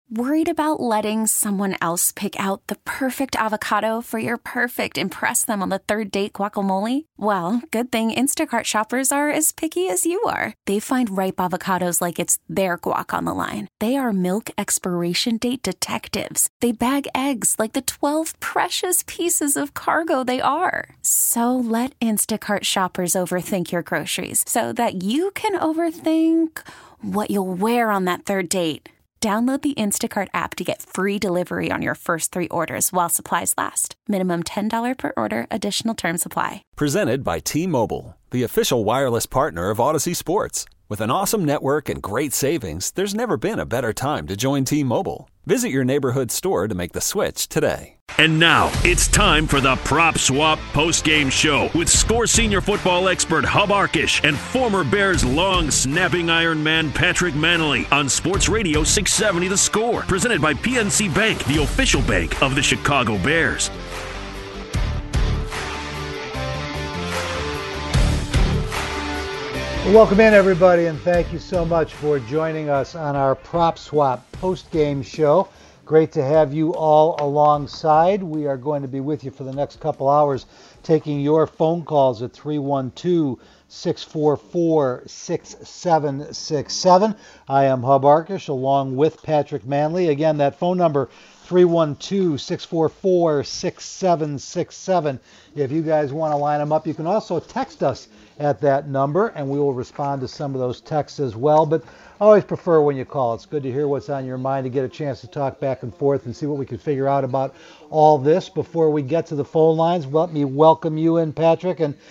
Worried about letting someone else pick out the perfect avocado for your perfect impress them on the third date guacamole? Well, good thing Instacart shoppers are as picky as you are. They find ripe avocados like it's their guac on the line. They are milk expiration date detectives. They bag eggs like the 12 precious pieces of cargo they are. So let Instacart shoppers overthink your groceries so that you can overthink what you'll wear on that third date. Download the Instacart app to get free delivery on your first 3 orders while supplies last. Minimum $10 per order. Additional terms apply. Presented by T-Mobile, the official wireless partner of Odyssey Sports. With an awesome network and great savings, there's never been a better time to join T-Mobile. Visit your neighborhood store to make the switch today. And now it's time for the Prop Swap postgame show with Score senior football expert Hub Arkish and former Bears long snapping iron man Patrick Manley on Sports Radio 670 The Score. Presented by PNC Bank, the official bank of the Chicago Bears. Welcome in, everybody, and thank you so much for joining us on our Prop Swap post-game show. Great to have you all alongside. We are going to be with you for the next couple hours, taking your phone calls at 312-644-6767. I am Hub Arkish, along with Patrick Manley. Again, that phone number, 312-644-6767. If you guys want to line them up, you can also text us at that number, and we will respond to some of those texts as well. But I always prefer when you call. It's good to hear what's on your mind, to get a chance to talk back and forth and see what we can figure out about all this. Before we get to the phone lines, let me welcome you in, Patrick. And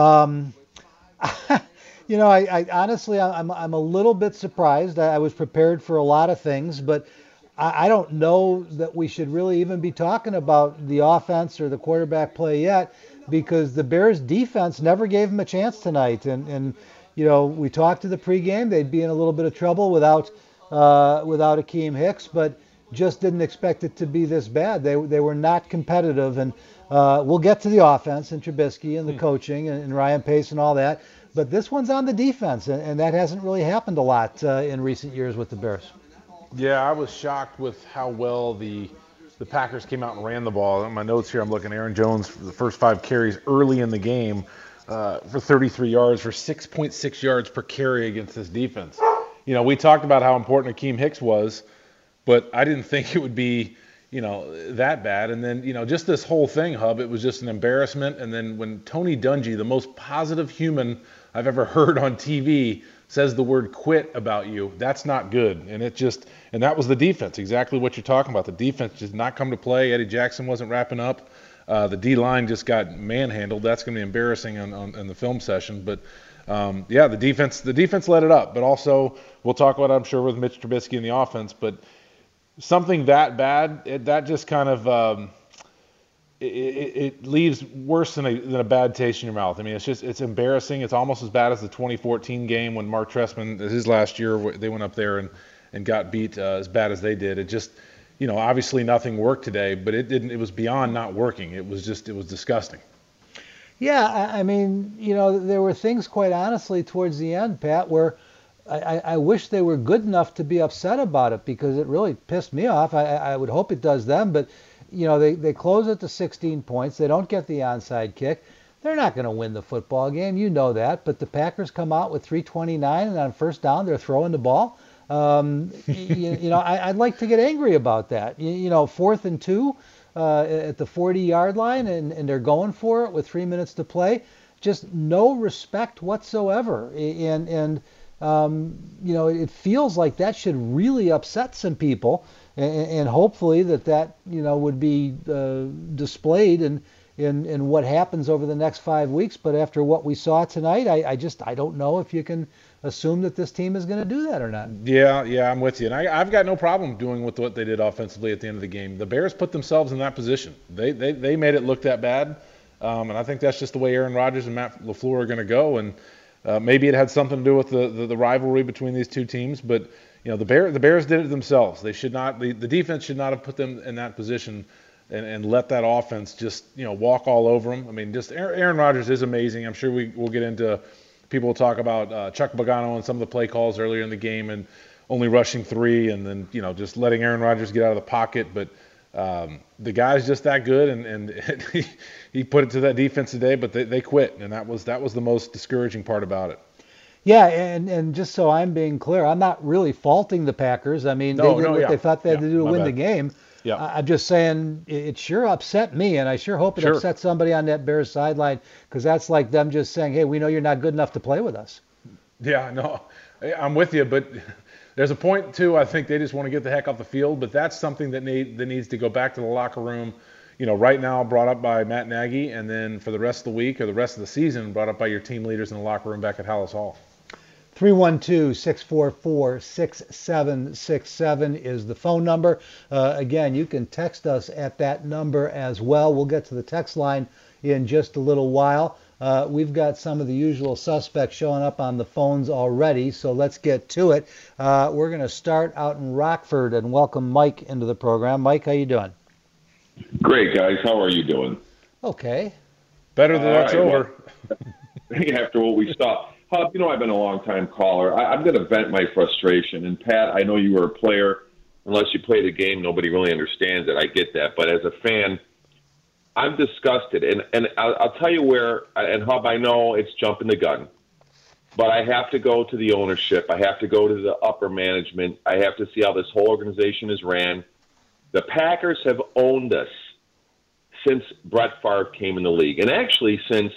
you know, I honestly, I'm a little bit surprised. I was prepared for a lot of things, but I don't know that we should really even be talking about the offense or the quarterback play yet, because the Bears defense never gave them a chance tonight. And you know, we talked to the pregame, they'd be in a little bit of trouble without Akeem Hicks, but just didn't expect it to be this bad. They were not competitive, and we'll get to the offense and Trubisky and the coaching and Ryan Pace and all that, but this one's on the defense, and that hasn't really happened a lot in recent years with the Bears. Yeah, I was shocked with how well the Packers came out and ran the ball. In my notes here, I'm looking at Aaron Jones for the first 5 carries early in the game for 33 yards, for 6.6 yards per carry against this defense. You know, we talked about how important Akeem Hicks was, but I didn't think it would be, you know, that bad. And then, you know, just this whole thing, Hub, it was just an embarrassment. And then when Tony Dungy, the most positive human I've ever heard on TV, says the word quit about you, that's not good. And that was the defense, exactly what you're talking about. The defense did not come to play. Eddie Jackson wasn't wrapping up. The D-line just got manhandled. That's going to be embarrassing on the film session. But, yeah, the defense let it up. But also, we'll talk about it, I'm sure, with Mitch Trubisky in the offense. But something that bad, that just kind of it leaves worse than a bad taste in your mouth. I mean, it's embarrassing. It's almost as bad as the 2014 game when Mark Trestman, his last year, they went up there and got beat as bad as they did. It just, you know, obviously nothing worked today, but it was beyond not working. It was disgusting. Yeah, I mean, you know, there were things, quite honestly, towards the end, Pat, where I wish they were good enough to be upset about it, because it really pissed me off. I would hope it does them, but you know, they close it to 16 points. They don't get the onside kick. They're not going to win the football game. You know that. But the Packers come out with 3:29, and on first down, they're throwing the ball. You know, I'd like to get angry about that. You know, 4th and 2 at the 40-yard line, and they're going for it with 3 minutes to play. Just no respect whatsoever. And you know, it feels like that should really upset some people. And hopefully that you know would be displayed in what happens over the next 5 weeks. But after what we saw tonight, I don't know if you can assume that this team is going to do that or not. Yeah, I'm with you. And I've got no problem doing with what they did offensively at the end of the game. The Bears put themselves in that position. They made it look that bad, and I think that's just the way Aaron Rodgers and Matt LaFleur are going to go. And maybe it had something to do with the rivalry between these two teams, but. You know, the Bears did it themselves. They should not. The defense should not have put them in that position and let that offense just, you know, walk all over them. I mean, just Aaron Rodgers is amazing. I'm sure we'll get into. People will talk about Chuck Pagano and some of the play calls earlier in the game, and only rushing 3 and then, just letting Aaron Rodgers get out of the pocket. But the guy's just that good, and he put it to that defense today, but they quit, and that was the most discouraging part about it. Yeah, and just so I'm being clear, I'm not really faulting the Packers. I mean, they did what they thought they had to do to win the game. Yeah. I'm just saying it sure upset me, and I sure hope it upset somebody on that Bears sideline, because that's like them just saying, hey, we know you're not good enough to play with us. Yeah, no, I'm with you, but there's a point, too. I think they just want to get the heck off the field, but that's something that needs to go back to the locker room, right now brought up by Matt Nagy, and then for the rest of the week or the rest of the season brought up by your team leaders in the locker room back at Hallis Hall. 312-644-6767 is the phone number. Again, you can text us at that number as well. We'll get to the text line in just a little while. We've got some of the usual suspects showing up on the phones already, so let's get to it. We're going to start out in Rockford and welcome Mike into the program. Mike, how you doing? Great, guys. How are you doing? Okay. Better than that's over. Well, after what we saw. Hub, I've been a long-time caller. I'm going to vent my frustration. And, Pat, I know you were a player. Unless you play the game, nobody really understands it. I get that. But as a fan, I'm disgusted. And I'll tell you where, and Hub, I know it's jumping the gun. But I have to go to the ownership. I have to go to the upper management. I have to see how this whole organization is ran. The Packers have owned us since Brett Favre came in the league. And actually since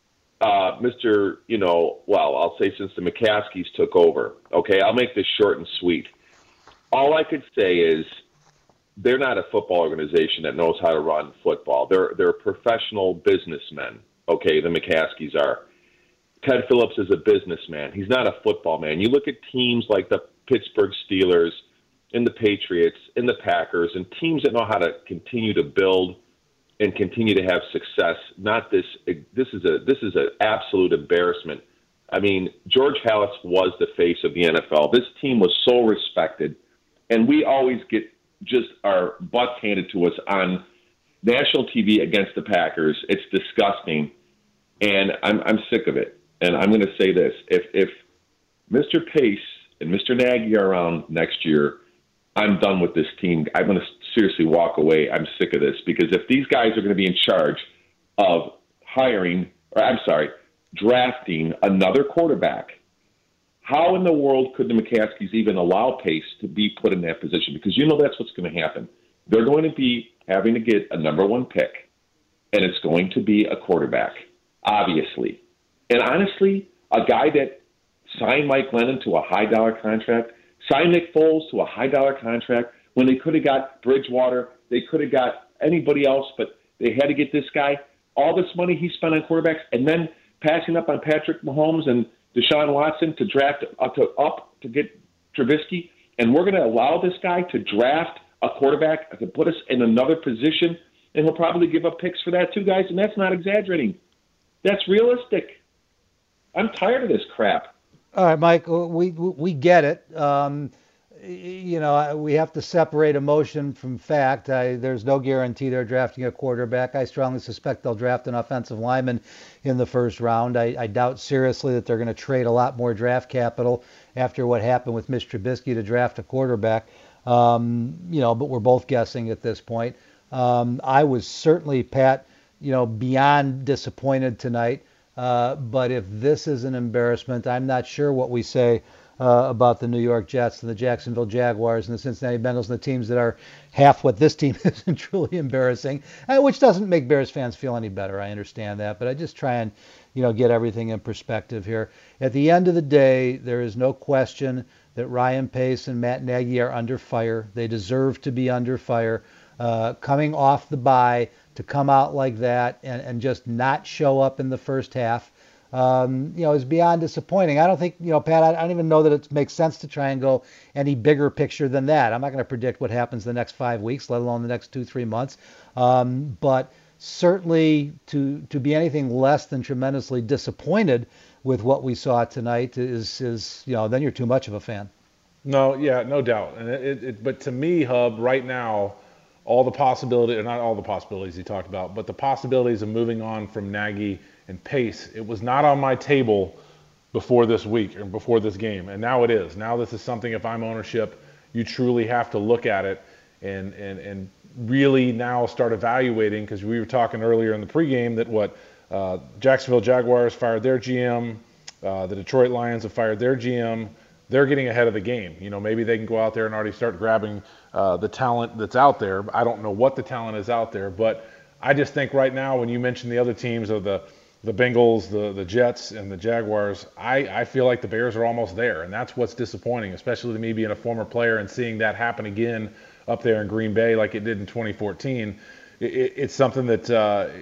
I'll say since the McCaskies took over. Okay, I'll make this short and sweet. All I could say is they're not a football organization that knows how to run football. They're professional businessmen. Okay, the McCaskies are. Ted Phillips is a businessman. He's not a football man. You look at teams like the Pittsburgh Steelers and the Patriots and the Packers and teams that know how to continue to build and continue to have success. Not this. This is an absolute embarrassment. I mean, George Halas was the face of the NFL. This team was so respected, and we always get just our butts handed to us on national TV against the Packers. It's disgusting, and I'm sick of it. And I'm going to say this: if Mr. Pace and Mr. Nagy are around next year, I'm done with this team. I'm going to seriously walk away. I'm sick of this, because if these guys are going to be in charge of drafting another quarterback, how in the world could the McCaskies even allow Pace to be put in that position? Because that's what's going to happen. They're going to be having to get a number 1 pick, and it's going to be a quarterback, obviously. And honestly, a guy that signed Mike Glennon to a high-dollar contract, signed Nick Foles to a high-dollar contract, when they could have got Bridgewater, they could have got anybody else, but they had to get this guy. All this money he spent on quarterbacks, and then passing up on Patrick Mahomes and Deshaun Watson to draft to get Trubisky, and we're going to allow this guy to draft a quarterback to put us in another position, and he'll probably give up picks for that too, guys, and that's not exaggerating. That's realistic. I'm tired of this crap. All right, Mike, we get it. We have to separate emotion from fact. There's no guarantee they're drafting a quarterback. I strongly suspect they'll draft an offensive lineman in the first round. I doubt seriously that they're going to trade a lot more draft capital after what happened with Mitch Trubisky to draft a quarterback. But we're both guessing at this point. I was certainly, Pat, beyond disappointed tonight. But if this is an embarrassment, I'm not sure what we say about the New York Jets and the Jacksonville Jaguars and the Cincinnati Bengals and the teams that are half what this team is and truly embarrassing, which doesn't make Bears fans feel any better. I understand that, but I just try and, get everything in perspective here. At the end of the day, there is no question that Ryan Pace and Matt Nagy are under fire. They deserve to be under fire. Coming off the bye, to come out like that and just not show up in the first half, is beyond disappointing. I don't think, Pat, I don't even know that it makes sense to try and go any bigger picture than that. I'm not going to predict what happens the next 5 weeks, let alone the next 2-3 months. But certainly to be anything less than tremendously disappointed with what we saw tonight is then you're too much of a fan. No, yeah, no doubt. And but to me, Hub, right now, all the possibilities, or not all the possibilities he talked about, but the possibilities of moving on from Nagy and Pace, it was not on my table before this week or before this game. And now it is. Now this is something, if I'm ownership, you truly have to look at it and really now start evaluating, because we were talking earlier in the pregame that Jacksonville Jaguars fired their GM, the Detroit Lions have fired their GM. They're getting ahead of the game. Maybe they can go out there and already start grabbing the talent that's out there. I don't know what the talent is out there, but I just think right now when you mention the other teams of the Bengals, the Jets, and the Jaguars, I feel like the Bears are almost there, and that's what's disappointing, especially to me being a former player and seeing that happen again up there in Green Bay like it did in 2014. It's something that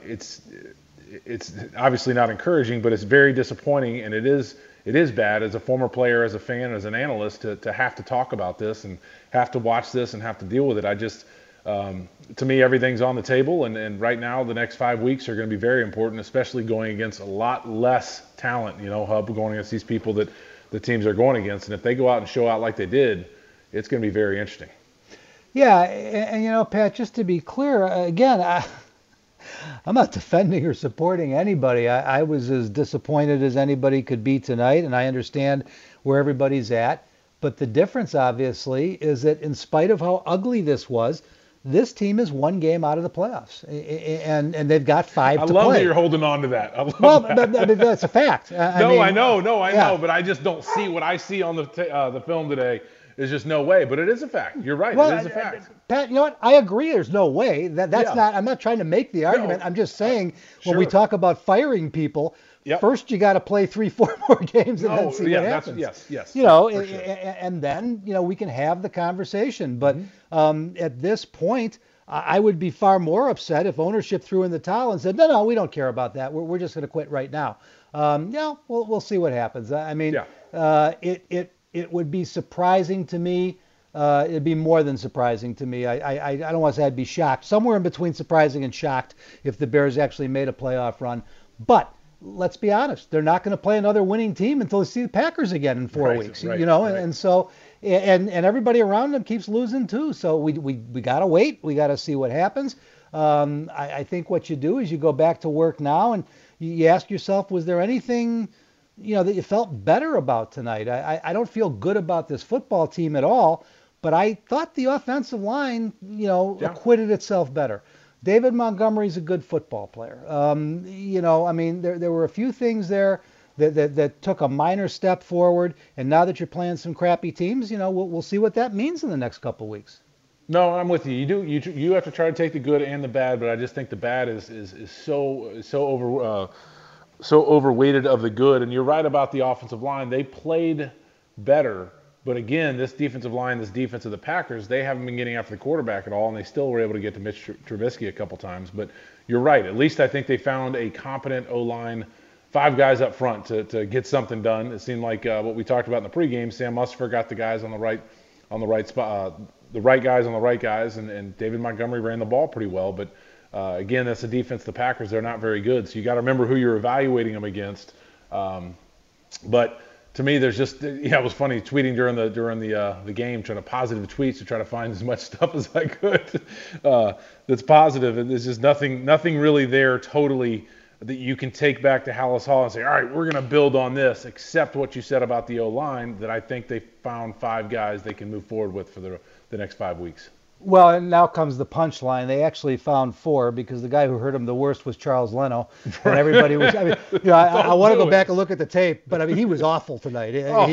it's obviously not encouraging, but it's very disappointing, and it is bad as a former player, as a fan, as an analyst to have to talk about this and have to watch this and have to deal with it. I just to me, everything's on the table, and right now the next 5 weeks are going to be very important, especially going against a lot less talent, Hub, going against these people that the teams are going against. And if they go out and show out like they did, it's going to be very interesting. Yeah, and Pat, just to be clear, again, I'm not defending or supporting anybody. I was as disappointed as anybody could be tonight, and I understand where everybody's at. But the difference, obviously, is that in spite of how ugly this was, this team is one game out of the playoffs, and they've got 5 to play. I love that you're holding on to that. Well, that's a fact. I know, but I just don't see what I see on the film today. There's just no way, but it is a fact. You're right. Well, it is a fact. Pat, you know what? I agree. There's no way. That's not. I'm not trying to make the argument. No. I'm just saying when we talk about firing people, first you got to play 3-4 more games and then see what happens. Yes. And then we can have the conversation. But at this point, I would be far more upset if ownership threw in the towel and said, no, we don't care about that. We're just going to quit right now. We'll see what happens. I mean, it would be surprising to me. It'd be more than surprising to me. I don't want to say I'd be shocked. Somewhere in between surprising and shocked if the Bears actually made a playoff run. But let's be honest, they're not going to play another winning team until they see the Packers again in 4 weeks. Right. And so and everybody around them keeps losing too. So we got to wait. We got to see what happens. I think what you do is you go back to work now and you ask yourself, was there anything that you felt better about tonight? I don't feel good about this football team at all, but I thought the offensive line, acquitted itself better. David Montgomery's a good football player. There were a few things there that took a minor step forward, and now that you're playing some crappy teams, we'll see what that means in the next couple of weeks. No, I'm with you. You have to try to take the good and the bad, but I just think the bad is so overweighted of the good. And you're right about the offensive line. They played better. But again, this defensive line, this defense of the Packers, they haven't been getting after the quarterback at all, and they still were able to get to Mitch Trubisky a couple times. But you're right. At least I think they found a competent O-line, 5 guys up front to get something done. It seemed like what we talked about in the pregame, Sam Musfer got the guys on the right spot, the right guys on the right guys, and David Montgomery ran the ball pretty well. But again, that's the defense. The Packers, they're not very good, so you got to remember who you're evaluating them against. But to me, there's just it was funny tweeting during the game, trying to positive tweets to try to find as much stuff as I could that's positive, and there's just nothing really there totally that you can take back to Hallis Hall and say, all right, we're going to build on this, except what you said about the O-line, that I think they found 5 guys they can move forward with for the next 5 weeks. Well, and now comes the punchline. They actually found 4 because the guy who hurt him the worst was Charles Leno. And everybody was, I want to go back and look at the tape, but he was awful tonight.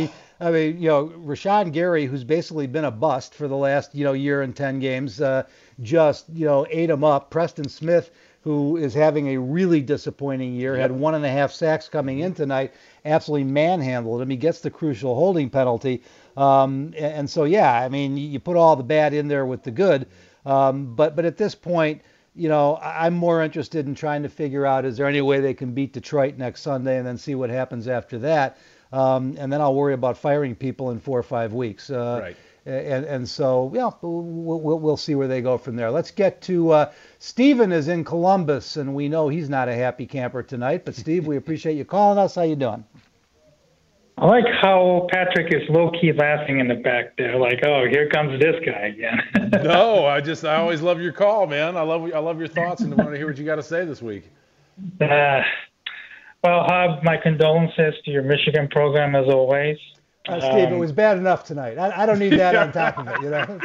Rashawn Gary, who's basically been a bust for the last, year and 10 games, just, ate him up. Preston Smith, who is having a really disappointing year, had 1.5 sacks coming in tonight, absolutely manhandled him. He gets the crucial holding penalty. And so, you put all the bad in there with the good. But at this point, I'm more interested in trying to figure out, is there any way they can beat Detroit next Sunday and then see what happens after that? And then I'll worry about firing people in 4 or 5 weeks. Right. And so, we'll see where they go from there. Let's get to Steven is in Columbus, and we know he's not a happy camper tonight. But, Steve, we appreciate you calling us. How you doing? I like how Patrick is low-key laughing in the back there, like, oh, here comes this guy again. No, I always love your call, man. I love your thoughts, and I want to hear what you got to say this week. Well, have my condolences to your Michigan program as always. Steve, it was bad enough tonight. I don't need that on top of it, you know.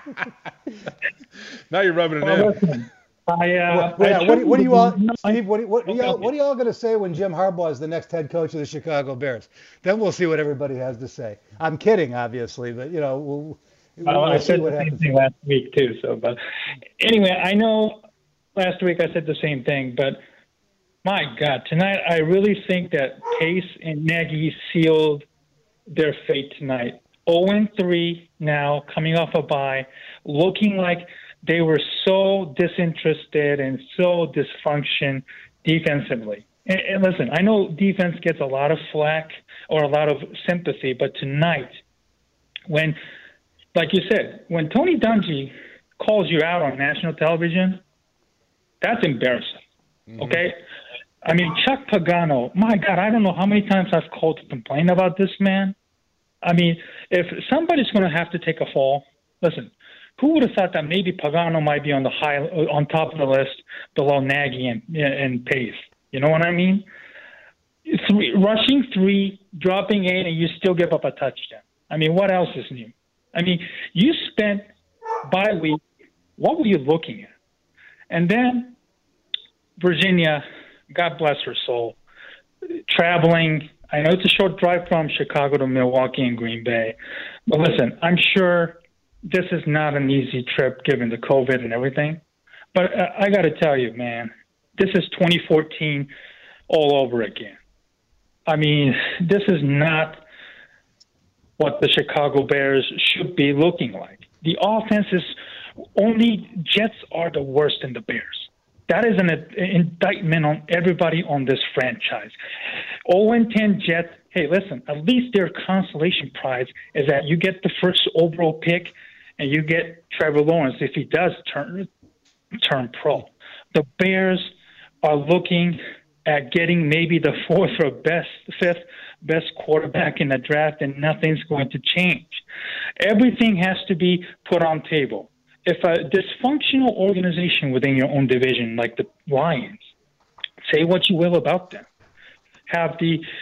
Now you're rubbing it in. Listen, What are you all, Steve? What are you all going to say when Jim Harbaugh is the next head coach of the Chicago Bears? Then we'll see what everybody has to say. I'm kidding, obviously, but you know, I said the same thing last week too. So, but anyway, I know last week I said the same thing, but my God, tonight I really think that Pace and Nagy sealed their fate tonight. 0-3 now, coming off a bye, looking like they were so disinterested and so dysfunction defensively. And listen, I know defense gets a lot of flack or a lot of sympathy, but tonight, when, like you said, when Tony Dungy calls you out on national television, that's embarrassing, okay? I mean, Chuck Pagano, my God, I don't know how many times I've called to complain about this man. I mean, if somebody's going to have to take a fall, listen, who would have thought that maybe Pagano might be on top of the list below Nagy and Pace? You know what I mean? Rushing 3, dropping 8, and you still give up a touchdown. I mean, what else is new? I mean, you spent bye week, what were you looking at? And then Virginia, God bless her soul, traveling. I know it's a short drive from Chicago to Milwaukee and Green Bay. But listen, I'm sure this is not an easy trip given the COVID and everything. But I got to tell you, man, this is 2014 all over again. I mean, this is not what the Chicago Bears should be looking like. The offense is only Jets are the worst in the Bears. That is an indictment on everybody on this franchise. 0-10 Jets, hey, listen, at least their consolation prize is that you get the first overall pick and you get Trevor Lawrence if he does turn pro. The Bears are looking at getting maybe the fifth best quarterback in the draft, and nothing's going to change. Everything has to be put on table. If a dysfunctional organization within your own division, like the Lions, say what you will about them, have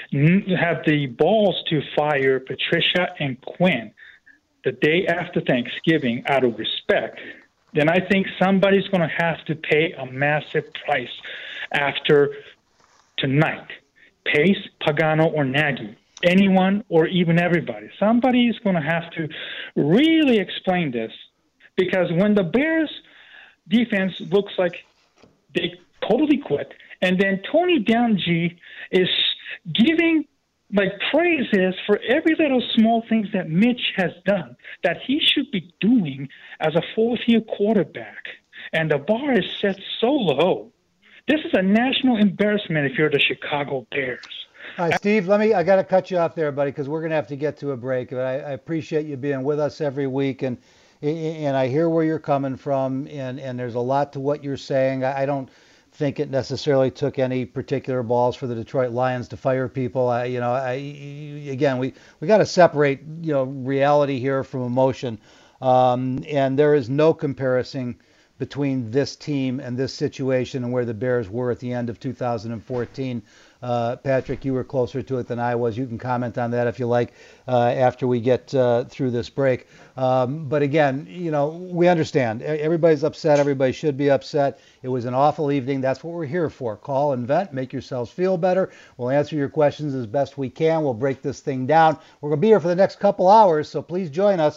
the balls to fire Patricia and Quinn the day after Thanksgiving out of respect, then I think somebody's going to have to pay a massive price after tonight. Pace, Pagano, or Nagy, anyone or even everybody. Somebody is going to have to really explain this. Because when the Bears defense looks like they totally quit, and then Tony Dungy is giving praises for every little small things that Mitch has done, that he should be doing as a fourth-year quarterback, and the bar is set so low. This is a national embarrassment if you're the Chicago Bears. All right, Steve, I got to cut you off there, buddy, because we're going to have to get to a break. But I appreciate you being with us every week, and I hear where you're coming from, and there's a lot to what you're saying. I don't think it necessarily took any particular balls for the Detroit Lions to fire people. Again, we got to separate reality here from emotion, and there is no comparison between this team and this situation and where the Bears were at the end of 2014. Patrick, you were closer to it than I was. You can comment on that if you like after we get through this break. But again, we understand. Everybody's upset. Everybody should be upset. It was an awful evening. That's what we're here for. Call and vent. Make yourselves feel better. We'll answer your questions as best we can. We'll break this thing down. We're going to be here for the next couple hours, so please join us.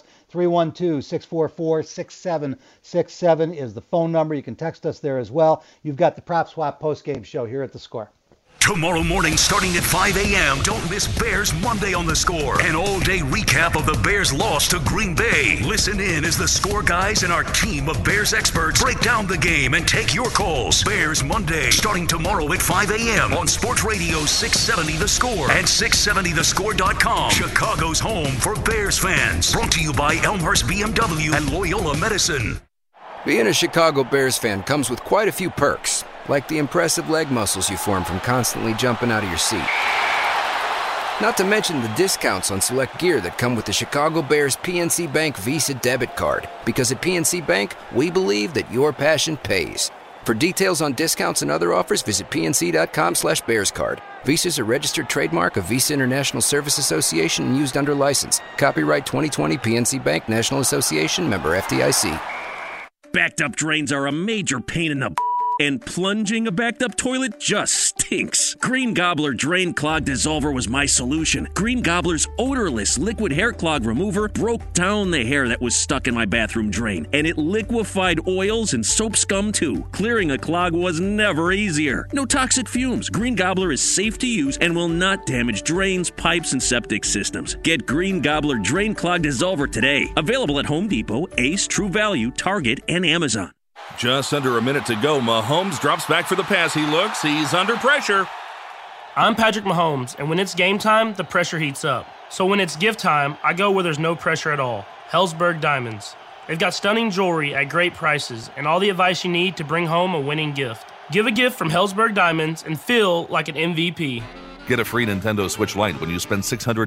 312-644-6767 is the phone number. You can text us there as well. You've got the Prop Swap postgame show here at The Score. Tomorrow morning starting at 5 a.m., don't miss Bears Monday on The Score. An all-day recap of the Bears' loss to Green Bay. Listen in as The Score guys and our team of Bears experts break down the game and take your calls. Bears Monday starting tomorrow at 5 a.m. on Sports Radio 670 The Score and 670thescore.com. Chicago's home for Bears fans. Brought to you by Elmhurst BMW and Loyola Medicine. Being a Chicago Bears fan comes with quite a few perks, like the impressive leg muscles you form from constantly jumping out of your seat. Not to mention the discounts on select gear that come with the Chicago Bears PNC Bank Visa debit card. Because at PNC Bank, we believe that your passion pays. For details on discounts and other offers, visit pnc.com/bearscard. Visa is a registered trademark of Visa International Service Association and used under license. Copyright 2020 PNC Bank National Association, member FDIC. Backed up drains are a major pain in the and plunging a backed up toilet just stinks. Green Gobbler Drain Clog Dissolver was my solution. Green Gobbler's odorless liquid hair clog remover broke down the hair that was stuck in my bathroom drain, and it liquefied oils and soap scum too. Clearing a clog was never easier. No toxic fumes. Green Gobbler is safe to use and will not damage drains, pipes, and septic systems. Get Green Gobbler Drain Clog Dissolver today. Available at Home Depot, Ace, True Value, Target, and Amazon. Just under a minute to go. Mahomes drops back for the pass. He looks. He's under pressure. I'm Patrick Mahomes, and when it's game time, the pressure heats up. So when it's gift time, I go where there's no pressure at all. Helzberg Diamonds. They've got stunning jewelry at great prices and all the advice you need to bring home a winning gift. Give a gift from Helzberg Diamonds and feel like an MVP. Get a free Nintendo Switch Lite when you spend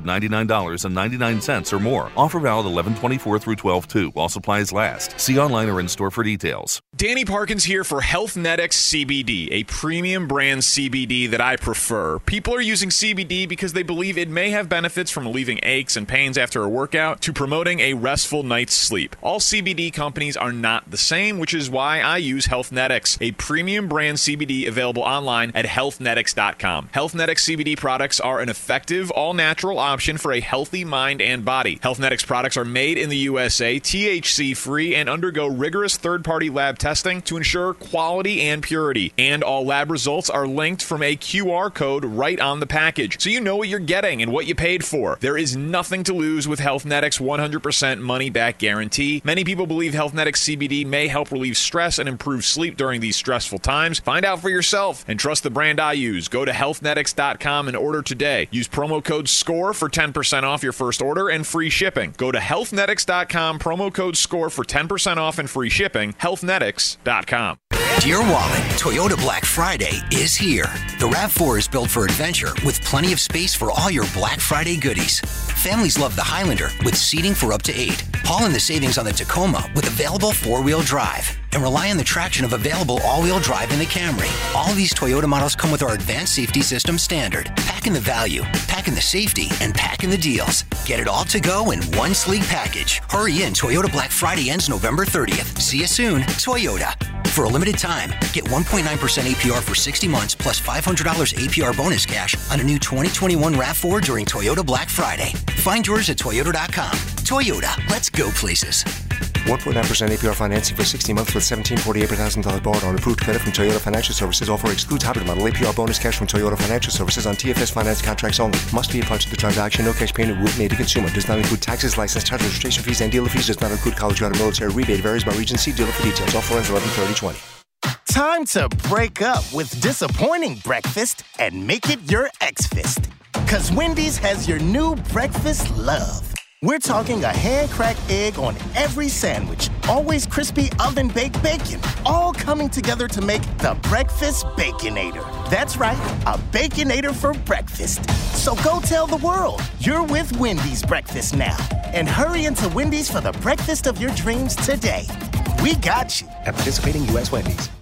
$699.99 or more. Offer valid 11/24 through 12/2 while supplies last. See online or in store for details. Danny Parkins here for Healthnetics CBD, a premium brand CBD that I prefer. People are using CBD because they believe it may have benefits from relieving aches and pains after a workout to promoting a restful night's sleep. All CBD companies are not the same, which is why I use Healthnetics, a premium brand CBD available online at healthnetics.com. Healthnetics CBD products are an effective, all-natural option for a healthy mind and body. Healthnetics products are made in the USA, THC-free, and undergo rigorous third-party lab testing to ensure quality and purity. And all lab results are linked from a QR code right on the package, so you know what you're getting and what you paid for. There is nothing to lose with Healthnetics' 100% money-back guarantee. Many people believe Healthnetics CBD may help relieve stress and improve sleep during these stressful times. Find out for yourself and trust the brand I use. Go to healthnetics.com and order today. Use promo code SCORE for 10% off your first order and free shipping. Go to healthnetics.com, promo code SCORE for 10% off and free shipping. Healthnetics.com. Dear Wallet, Toyota Black Friday is here. The RAV4 is built for adventure with plenty of space for all your Black Friday goodies. Families love the Highlander with seating for up to 8. Haul in the savings on the Tacoma with available 4-wheel drive. And rely on the traction of available all-wheel drive in the Camry. All these Toyota models come with our advanced safety system standard. Pack in the value, pack in the safety, and pack in the deals. Get it all to go in one sleek package. Hurry in, Toyota Black Friday ends November 30th. See you soon, Toyota. For a limited time, get 1.9% APR for 60 months plus $500 APR bonus cash on a new 2021 RAV4 during Toyota Black Friday. Find yours at Toyota.com. Toyota, let's go places. 1.9% APR financing for 60 months with $1,748 per $1,000 borrowed on approved credit from Toyota Financial Services. Offer excludes hybrid model APR bonus cash from Toyota Financial Services on TFS finance contracts only. Must be applied to the transaction. No cash payment will be made to consumer. Does not include taxes, license charges, registration fees, and dealer fees. Does not include college or military rebate. Varies by region. See dealer for details. Offer ends 11/30/20. Time to break up with disappointing breakfast and make it your X-Fist. Because Wendy's has your new breakfast love. We're talking a hand-cracked egg on every sandwich, always crispy oven-baked bacon, all coming together to make the Breakfast Baconator. That's right, a Baconator for breakfast. So go tell the world you're with Wendy's breakfast now. And hurry into Wendy's for the breakfast of your dreams today. We got you. At participating U.S. Wendy's.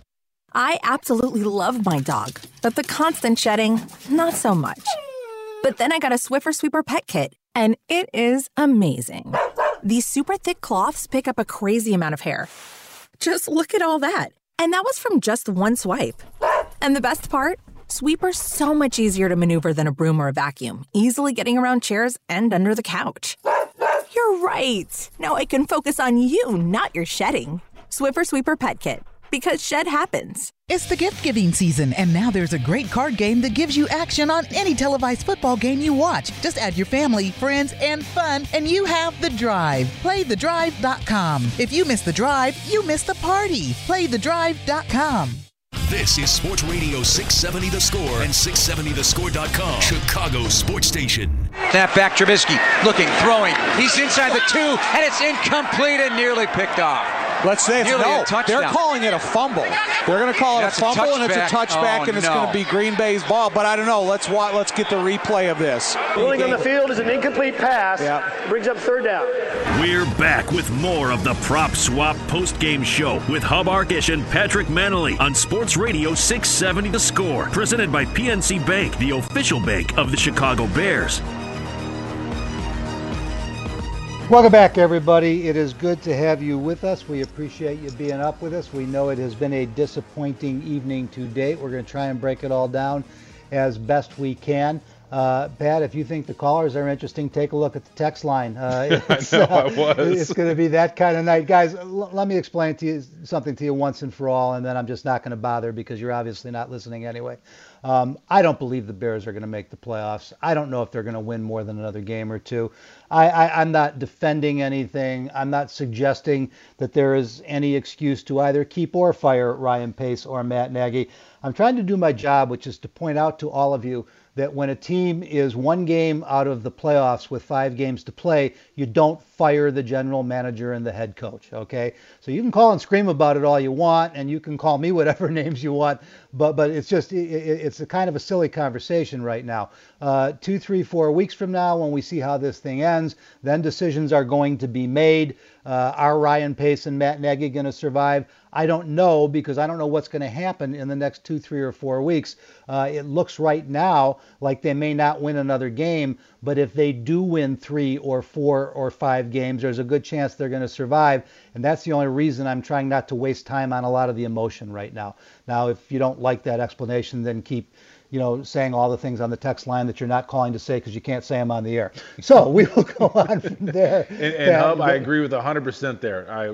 I absolutely love my dog, but the constant shedding, not so much. But then I got a Swiffer Sweeper Pet Kit, and it is amazing. These super thick cloths pick up a crazy amount of hair. Just look at all that. And that was from just one swipe. And the best part? Sweeper's so much easier to maneuver than a broom or a vacuum, easily getting around chairs and under the couch. You're right. Now I can focus on you, not your shedding. Swiffer Sweeper Pet Kit. Because shed happens. It's the gift-giving season, and now there's a great card game that gives you action on any televised football game you watch. Just add your family, friends, and fun, and you have The Drive. PlayTheDrive.com. If you miss The Drive, you miss the party. PlayTheDrive.com. This is Sports Radio 670 The Score and 670thescore.com. Chicago Sports Station. Snap back, Trubisky looking, throwing. He's inside the 2, and it's incomplete and nearly picked off. Let's say it's nearly no. a touchdown. They're calling it a fumble. They're going to call it a fumble, and it's a touchback, and it's going to be Green Bay's ball. But I don't know. Let's get the replay of this. Ruling on the field is an incomplete pass. Brings up third down. We're back with more of the Prop Swap post-game show with Hub Arkish and Patrick Manley on Sports Radio 670 The Score. Presented by PNC Bank, the official bank of the Chicago Bears. Welcome back, everybody. It is good to have you with us. We appreciate you being up with us. We know it has been a disappointing evening to date. We're going to try and break it all down as best we can. Pat, if you think the callers are interesting, take a look at the text line. It's going to be that kind of night. Guys, let me explain something to you once and for all, and then I'm just not going to bother because you're obviously not listening anyway. I don't believe the Bears are going to make the playoffs. I don't know if they're going to win more than another game or two. I'm not defending anything. I'm not suggesting that there is any excuse to either keep or fire Ryan Pace or Matt Nagy. I'm trying to do my job, which is to point out to all of you that when a team is one game out of the playoffs with 5 games to play, you don't fire the general manager and the head coach, okay? So you can call and scream about it all you want, and you can call me whatever names you want, but it's just, it's a kind of a silly conversation right now. 2, 3, 4 weeks from now, when we see how this thing ends, then decisions are going to be made. Are Ryan Pace and Matt Nagy going to survive? I don't know, because I don't know what's going to happen in the next 2, 3, or 4 weeks. It looks right now like they may not win another game, but if they do win 3 or 4 or 5 games, there's a good chance they're going to survive. And that's the only reason I'm trying not to waste time on a lot of the emotion right now. Now, if you don't like that explanation, then keep saying all the things on the text line that you're not calling to say because you can't say them on the air. So we will go on from there. And Hub, I agree with 100% there. I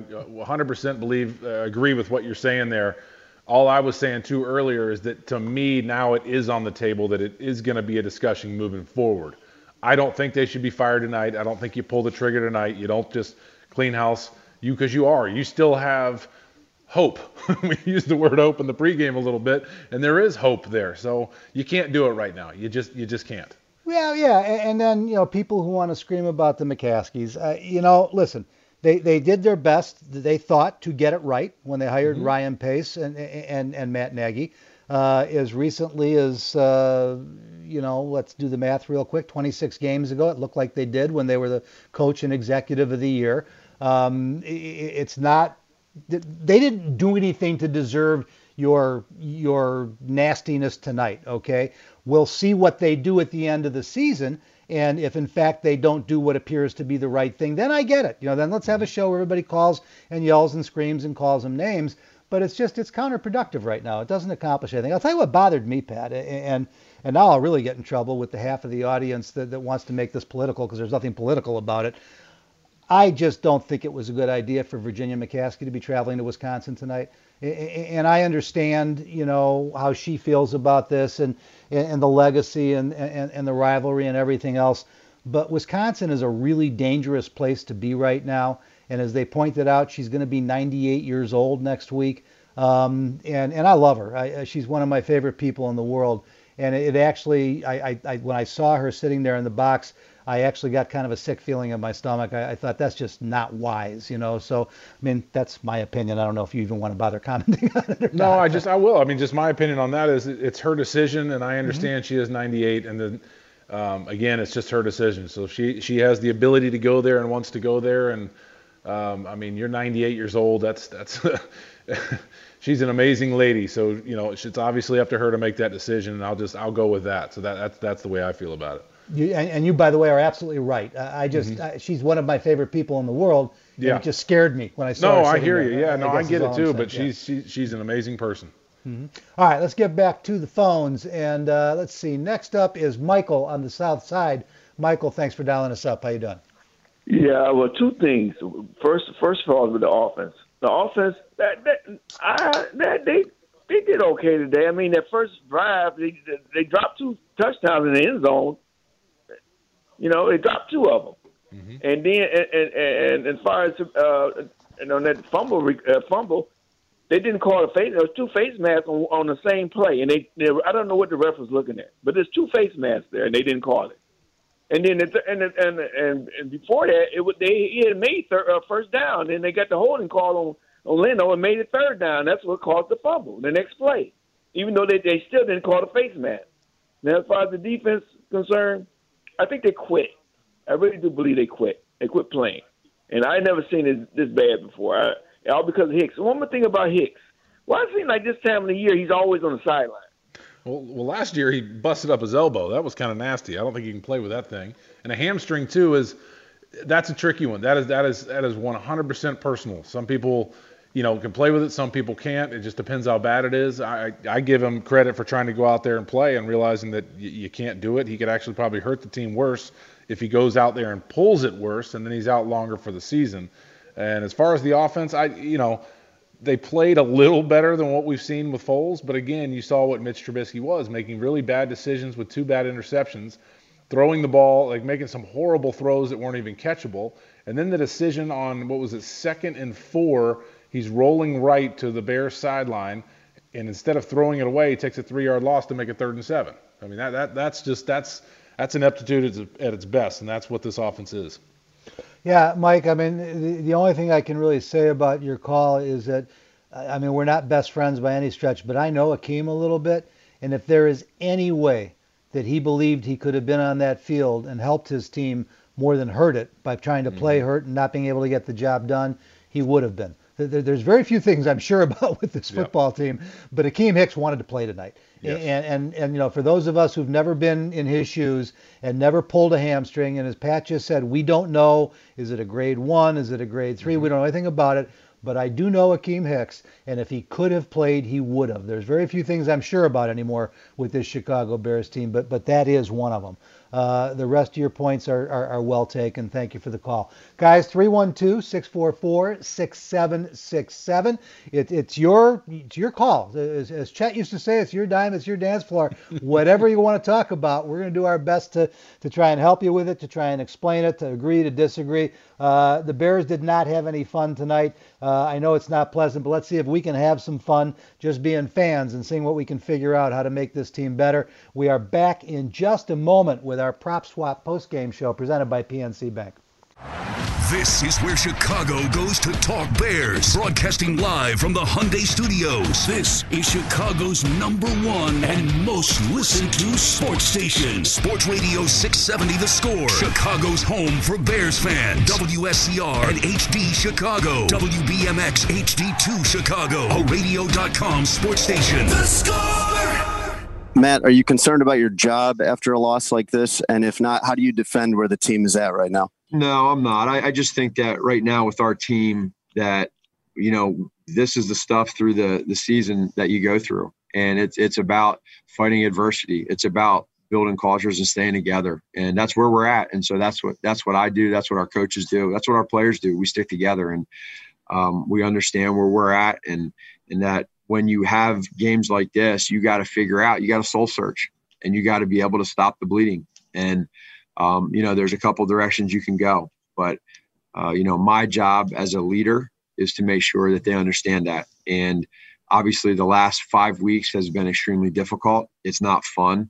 100% agree with what you're saying there. All I was saying too earlier is that to me now it is on the table that it is going to be a discussion moving forward. I don't think they should be fired tonight. I don't think you pull the trigger tonight. You don't just clean house because you still have hope. We used the word hope in the pregame a little bit, and there is hope there. So you can't do it right now. You just can't. Well, yeah, and then people who want to scream about the McCaskies, listen, they did their best. They thought to get it right when they hired Ryan Pace and Matt Nagy. As recently as let's do the math real quick. 26 games ago, it looked like they did when they were the coach and executive of the year. It's not. They didn't do anything to deserve your nastiness tonight, okay? We'll see what they do at the end of the season, and if in fact they don't do what appears to be the right thing, then I get it. Then let's have a show where everybody calls and yells and screams and calls them names, but it's counterproductive right now. It doesn't accomplish anything. I'll tell you what bothered me, Pat, and now I'll really get in trouble with the half of the audience that wants to make this political because there's nothing political about it. I just don't think it was a good idea for Virginia McCaskey to be traveling to Wisconsin tonight. And I understand, how she feels about this and the legacy and the rivalry and everything else. But Wisconsin is a really dangerous place to be right now. And as they pointed out, she's going to be 98 years old next week. And I love her. She's one of my favorite people in the world. And it actually, I when I saw her sitting there in the box, I actually got kind of a sick feeling in my stomach. I thought that's just not wise, So, that's my opinion. I don't know if you even want to bother commenting on it or no, not. I will. Just my opinion on that is it's her decision, and I understand she is 98, and then again, it's just her decision. So she has the ability to go there and wants to go there, and you're 98 years old. That's she's an amazing lady. So it's obviously up to her to make that decision, and I'll go with that. So that's the way I feel about it. You, by the way, are absolutely right. She's one of my favorite people in the world. Yeah. It just scared me when I saw her. No, I hear you. There. Yeah, I get it too. But she's an amazing person. Mm-hmm. All right, let's get back to the phones. And let's see. Next up is Michael on the south side. Michael, thanks for dialing us up. How you doing? Yeah, well, 2 things. First of all, with the offense. The offense, they did okay today. That first drive, they dropped 2 touchdowns in the end zone. They dropped 2 of them. Mm-hmm. And then, and as far as on that fumble, they didn't call a face. There was 2 face masks on the same play, and they I don't know what the ref was looking at, but there's 2 face masks there, and they didn't call it. And then and before that, he had made first down, and they got the holding call Leno and made it third down. That's what caused the fumble, the next play, even though they still didn't call the face mask. Now, as far as the defense is concerned, I think they quit. I really do believe they quit. They quit playing. And I never seen this bad before, all because of Hicks. One more thing about Hicks. Why it seems like this time of the year he's always on the sideline? Well, last year he busted up his elbow. That was kind of nasty. I don't think he can play with that thing. And a hamstring too that's a tricky one. That is 100% personal. Some people, can play with it. Some people can't. It just depends how bad it is. I give him credit for trying to go out there and play and realizing that you can't do it. He could actually probably hurt the team worse if he goes out there and pulls it worse, and then he's out longer for the season. And as far as the offense, they played a little better than what we've seen with Foles, but again, you saw what Mitch Trubisky was, making really bad decisions with 2 bad interceptions, throwing the ball, making some horrible throws that weren't even catchable, and then the decision on, 2nd and 4, he's rolling right to the Bears sideline, and instead of throwing it away, he takes a 3-yard loss to make it 3rd and 7. I mean, that's ineptitude at its best, and that's what this offense is. Yeah, Mike, I mean, the only thing I can really say about your call is that, we're not best friends by any stretch, but I know Akeem a little bit, and if there is any way that he believed he could have been on that field and helped his team more than hurt it by trying to play hurt and not being able to get the job done, he would have been. There's very few things I'm sure about with this football team, but Akeem Hicks wanted to play tonight. Yes. And for those of us who've never been in his shoes and never pulled a hamstring, and as Pat just said, we don't know, is it a grade 1, is it a grade 3? We don't know anything about it, but I do know Akeem Hicks, and if he could have played, he would have. There's very few things I'm sure about anymore with this Chicago Bears team, but that is one of them. The rest of your points are well taken. Thank you for the call. Guys, 312-644-6767. It's your call. As Chet used to say, it's your dime, it's your dance floor. Whatever you want to talk about, we're going to do our best to try and help you with it, to try and explain it, to agree, to disagree. The Bears did not have any fun tonight. I know it's not pleasant, but let's see if we can have some fun just being fans and seeing what we can figure out how to make this team better. We are back in just a moment with our Prop Swap postgame show presented by PNC Bank. This is where Chicago goes to talk Bears. Broadcasting live from the Hyundai Studios. This is Chicago's #1 and most listened to sports station. Sports Radio 670 The Score. Chicago's home for Bears fans. WSCR and HD Chicago. WBMX HD2 Chicago. A radio.com sports station. The Score! Matt, are you concerned about your job after a loss like this? And if not, how do you defend where the team is at right now? No, I'm not. I just think that right now with our team that, this is the stuff through the season that you go through. And it's about fighting adversity. It's about building cultures and staying together. And that's where we're at. And so that's what I do. That's what our coaches do. That's what our players do. We stick together and we understand where we're at and that when you have games like this, you got to figure out, you got to soul search and you got to be able to stop the bleeding. And, there's a couple directions you can go, but, my job as a leader is to make sure that they understand that. And obviously the last 5 weeks has been extremely difficult. It's not fun.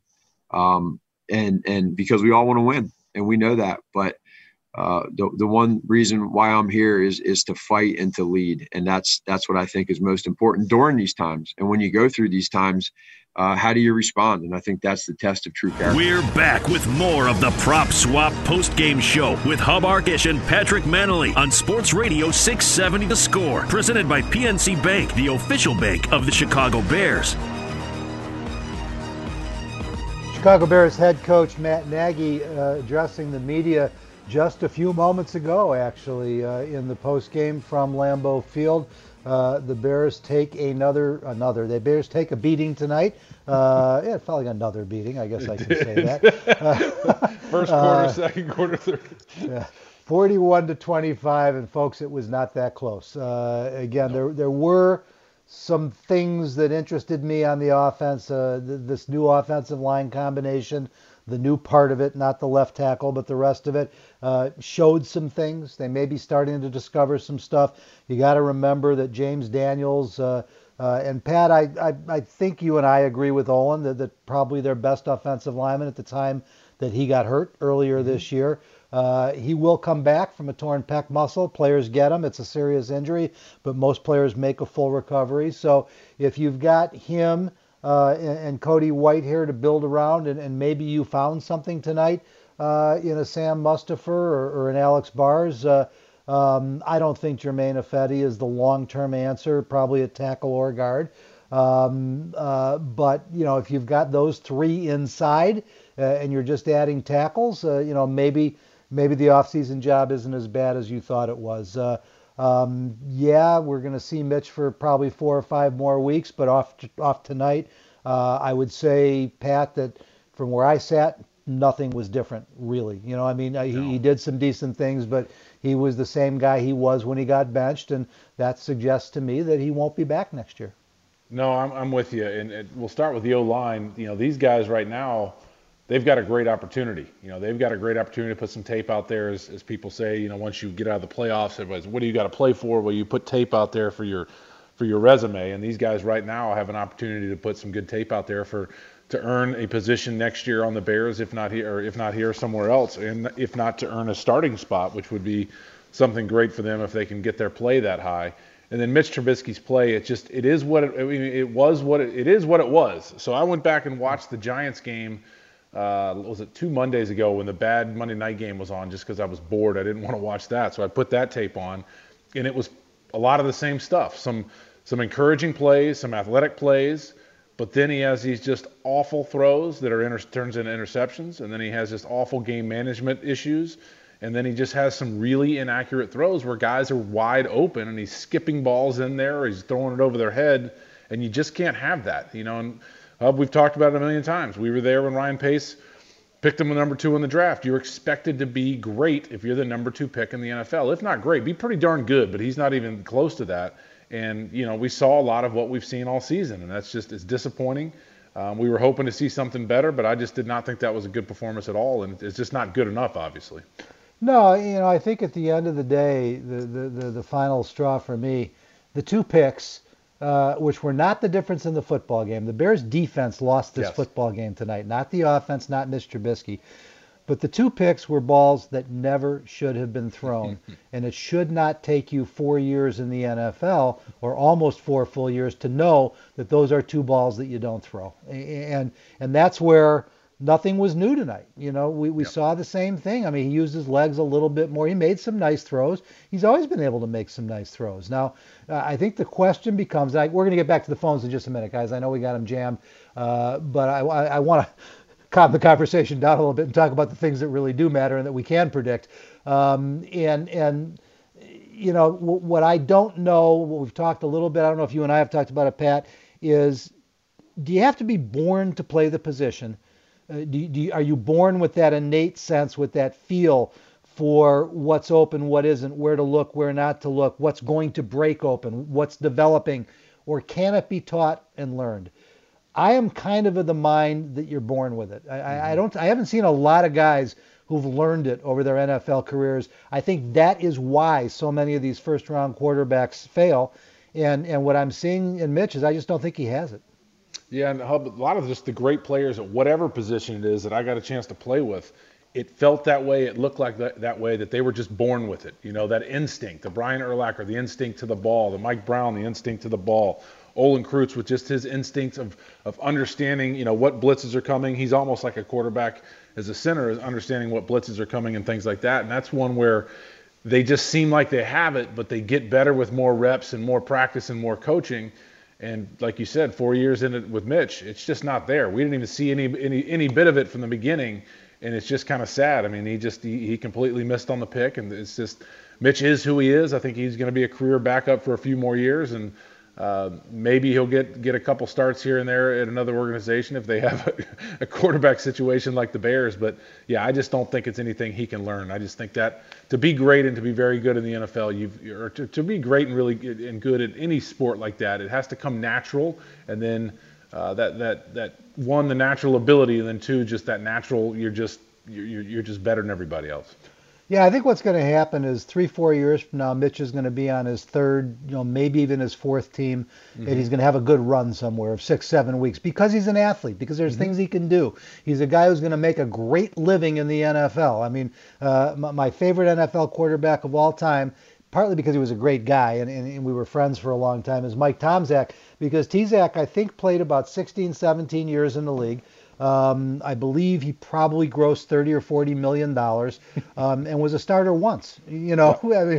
And because we all want to win and we know that, but the one reason why I'm here is to fight and to lead. And that's what I think is most important during these times. And when you go through these times, how do you respond? And I think that's the test of true character. We're back with more of the Prop Swap post-game show with Hub Arkish and Patrick Manley on Sports Radio 670 The Score. Presented by PNC Bank, the official bank of the Chicago Bears. Chicago Bears head coach Matt Nagy addressing the media just a few moments ago, actually, in the postgame from Lambeau Field. The Bears take the Bears take a beating tonight. It felt like another beating, I guess I can say that. First quarter, second quarter, third. Yeah, 41-25, and folks, it was not that close. Again, there were some things that interested me on the offense, this new offensive line combination. The new part of it, not the left tackle, but the rest of it, showed some things. They may be starting to discover some stuff. You got to remember that James Daniels and Pat, I think you and I agree with Olin that probably their best offensive lineman at the time that he got hurt earlier this year. He will come back from a torn pec muscle. Players get them. It's a serious injury, but most players make a full recovery. So if you've got him and Cody Whitehair to build around, and maybe you found something tonight in a Sam Mustipher or an Alex Bars, I don't think Germain Ifedi is the long-term answer, probably at tackle or guard. But, if you've got those three inside and you're just adding tackles, maybe the offseason job isn't as bad as you thought it was. We're going to see Mitch for probably 4 or 5 more weeks, but off tonight, I would say, Pat, that from where I sat, nothing was different, really. He did some decent things, but he was the same guy he was when he got benched, and that suggests to me that he won't be back next year. No, I'm with you, and we'll start with the O-line. These guys right now, they've got a great opportunity. They've got a great opportunity to put some tape out there, as people say. Once you get out of the playoffs, everybody's, what do you got to play for? Well, you put tape out there for your resume, and these guys right now have an opportunity to put some good tape out there to earn a position next year on the Bears, if not here, somewhere else, and if not to earn a starting spot, which would be something great for them if they can get their play that high. And then Mitch Trubisky's play, it is what it was. So I went back and watched the Giants game. Was it 2 Mondays ago when the bad Monday night game was on, just because I was bored. I didn't want to watch that, so I put that tape on, and it was a lot of the same stuff. Some encouraging plays, some athletic plays. But then he has these just awful throws that turns into interceptions, and then he has just awful game management issues, and then he just has some really inaccurate throws where guys are wide open and he's skipping balls in there, or he's throwing it over their head, and you just can't have that, And we've talked about it a million times. We were there when Ryan Pace picked him number 2 in the draft. You're expected to be great if you're the number 2 pick in the NFL. If not great, be pretty darn good, but he's not even close to that. And, we saw a lot of what we've seen all season, and it's disappointing. We were hoping to see something better, but I just did not think that was a good performance at all, and it's just not good enough, obviously. No, I think at the end of the day, the final straw for me, the 2 picks, which were not the difference in the football game. The Bears defense lost this football game tonight, not the offense, not Mitch Trubisky. But the 2 picks were balls that never should have been thrown. And it should not take you 4 years in the NFL, or almost 4 full years, to know that those are 2 balls that you don't throw. And that's where nothing was new tonight. We saw the same thing. He used his legs a little bit more. He made some nice throws. He's always been able to make some nice throws. Now, I think the question becomes, we're going to get back to the phones in just a minute, guys. I know we got them jammed, but I want to calm the conversation down a little bit and talk about the things that really do matter and that we can predict. What I don't know, what we've talked a little bit, I don't know if you and I have talked about it, Pat, is do you have to be born to play the position? Are you born with that innate sense, with that feel for what's open, what isn't, where to look, where not to look, what's going to break open, what's developing, or can it be taught and learned? I am kind of the mind that you're born with it. I haven't seen a lot of guys who've learned it over their NFL careers. I think that is why so many of these first-round quarterbacks fail. And what I'm seeing in Mitch is I just don't think he has it. Yeah, and a lot of just the great players at whatever position it is that I got a chance to play with, it felt that way. It looked like that way, that they were just born with it. That instinct. The Brian Urlacher, the instinct to the ball. The Mike Brown, the instinct to the ball. Olin Kreutz with just his instinct of understanding, what blitzes are coming. He's almost like a quarterback as a center, is understanding what blitzes are coming and things like that. And that's one where they just seem like they have it, but they get better with more reps and more practice and more coaching. And like you said, 4 years in it with Mitch, it's just not there. We didn't even see any bit of it from the beginning, and it's just kind of sad. He completely missed on the pick, and it's just Mitch is who he is. I think he's going to be a career backup for a few more years, and maybe he'll get a couple starts here and there at another organization if they have a quarterback situation like the Bears. But yeah, I just don't think it's anything he can learn. I just think that to be great and to be very good in the NFL, to be great and really good at any sport like that, it has to come natural. And then that the natural ability, and then 2, just that natural, you're just better than everybody else. Yeah, I think what's going to happen is 3-4 years from now, Mitch is going to be on his third, maybe even his fourth team, and he's going to have a good run somewhere of 6-7 weeks because he's an athlete, because there's things he can do. He's a guy who's going to make a great living in the NFL. I mean, my favorite NFL quarterback of all time, partly because he was a great guy and we were friends for a long time, is Mike Tomczak, because Tzak, I think, played about 16, 17 years in the league. I believe he probably grossed $30 or $40 million, and was a starter once. I mean,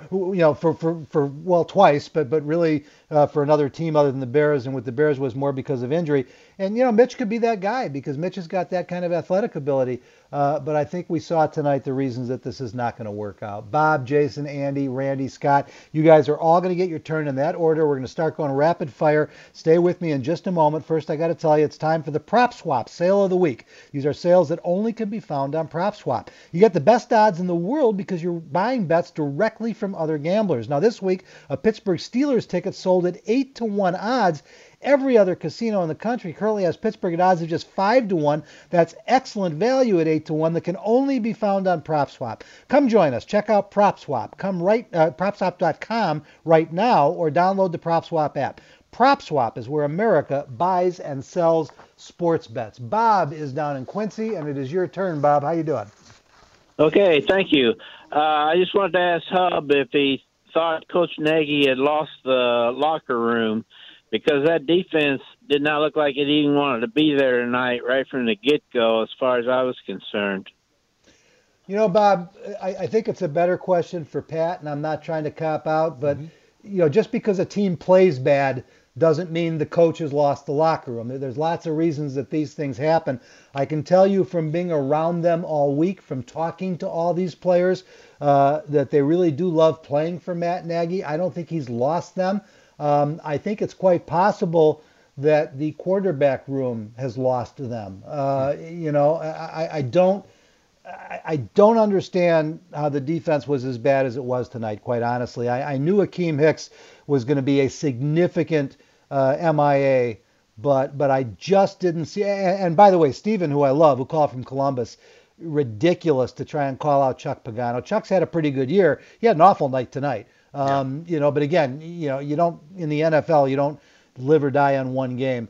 twice, but really for another team other than the Bears, and with the Bears was more because of injury. And Mitch could be that guy because Mitch has got that kind of athletic ability. But I think we saw tonight the reasons that this is not going to work out. Bob, Jason, Andy, Randy, Scott, you guys are all going to get your turn in that order. We're going to start going rapid fire. Stay with me in just a moment. First, I got to tell you, it's time for the Prop Swap Sale of the Week. These are sales that only can be found on Prop Swap. You get the best odds in the world because you're buying bets directly from other gamblers. Now, this week, a Pittsburgh Steelers ticket sold at 8-1 odds. Every other casino in the country currently has Pittsburgh at odds of just 5-1. That's excellent value at 8-1 that can only be found on PropSwap. Come join us. Check out PropSwap. Come PropSwap.com right now or download the PropSwap app. PropSwap is where America buys and sells sports bets. Bob is down in Quincy, and it is your turn, Bob. How you doing? Okay, thank you. I just wanted to ask Hub if he thought Coach Nagy had lost the locker room, because that defense did not look like it even wanted to be there tonight right from the get-go as far as I was concerned. Bob, I think it's a better question for Pat, and I'm not trying to cop out, but, just because a team plays bad doesn't mean the coach has lost the locker room. There's lots of reasons that these things happen. I can tell you from being around them all week, from talking to all these players, that they really do love playing for Matt Nagy. I don't think he's lost them. I think it's quite possible that the quarterback room has lost them. I don't understand how the defense was as bad as it was tonight, quite honestly. I knew Akeem Hicks was going to be a significant MIA, but I just didn't see. And by the way, Steven, who I love, who called from Columbus, ridiculous to try and call out Chuck Pagano. Chuck's had a pretty good year. He had an awful night tonight. But again, you don't, in the NFL, you don't live or die on one game.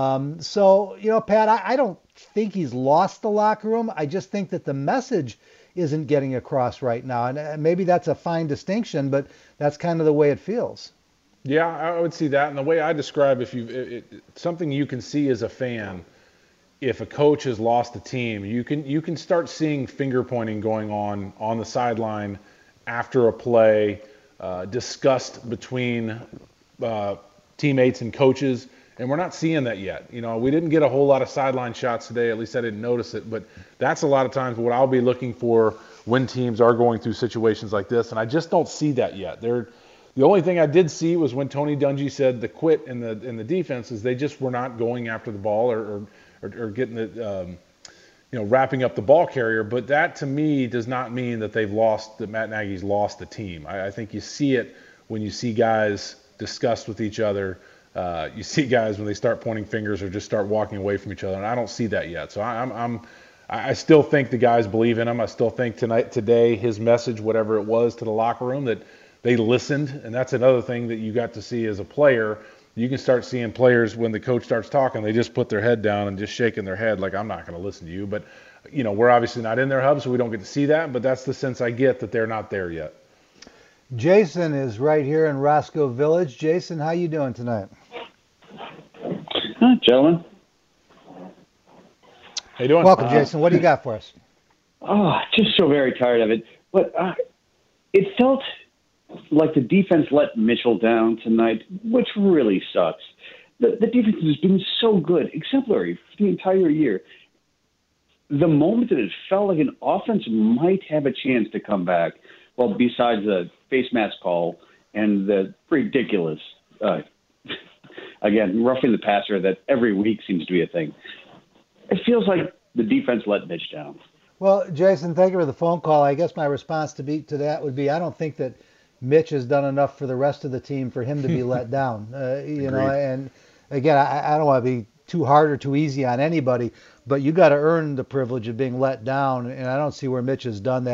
Pat, I don't think he's lost the locker room. I just think that the message isn't getting across right now. And maybe that's a fine distinction, but that's kind of the way it feels. Yeah, I would see that. And the way I describe, something you can see as a fan, if a coach has lost a team, you can start seeing finger pointing going on the sideline after a play, discussed between teammates and coaches, and we're not seeing that yet. We didn't get a whole lot of sideline shots today, at least I didn't notice it, but that's a lot of times what I'll be looking for when teams are going through situations like this, and I just don't see that yet. The only thing I did see was when Tony Dungy said the quit in the defense is they just were not going after the ball or getting the wrapping up the ball carrier, but that to me does not mean that that Matt Nagy's lost the team. I think you see it when you see guys discuss with each other. You see guys when they start pointing fingers or just start walking away from each other, and I don't see that yet. So I still think the guys believe in him. I still think today, his message, whatever it was to the locker room, that they listened, and that's another thing that you got to see as a player. You can start seeing players when the coach starts talking, they just put their head down and just shaking their head like, I'm not going to listen to you. But, we're obviously not in their hub, so we don't get to see that. But that's the sense I get, that they're not there yet. Jason is right here in Roscoe Village. Jason, how you doing tonight? Hi, gentlemen. How you doing? Welcome, Jason. What do you got for us? Oh, just so very tired of it. But it felt like the defense let Mitchell down tonight, which really sucks. The defense has been so good, exemplary for the entire year. The moment that it felt like an offense might have a chance to come back, well, besides the face mask call and the ridiculous, again, roughing the passer that every week seems to be a thing, it feels like the defense let Mitch down. Well, Jason, thank you for the phone call. I guess my response to that would be I don't think that Mitch has done enough for the rest of the team for him to be let down. And again, I don't want to be too hard or too easy on anybody, but you got to earn the privilege of being let down, and I don't see where Mitch has done that.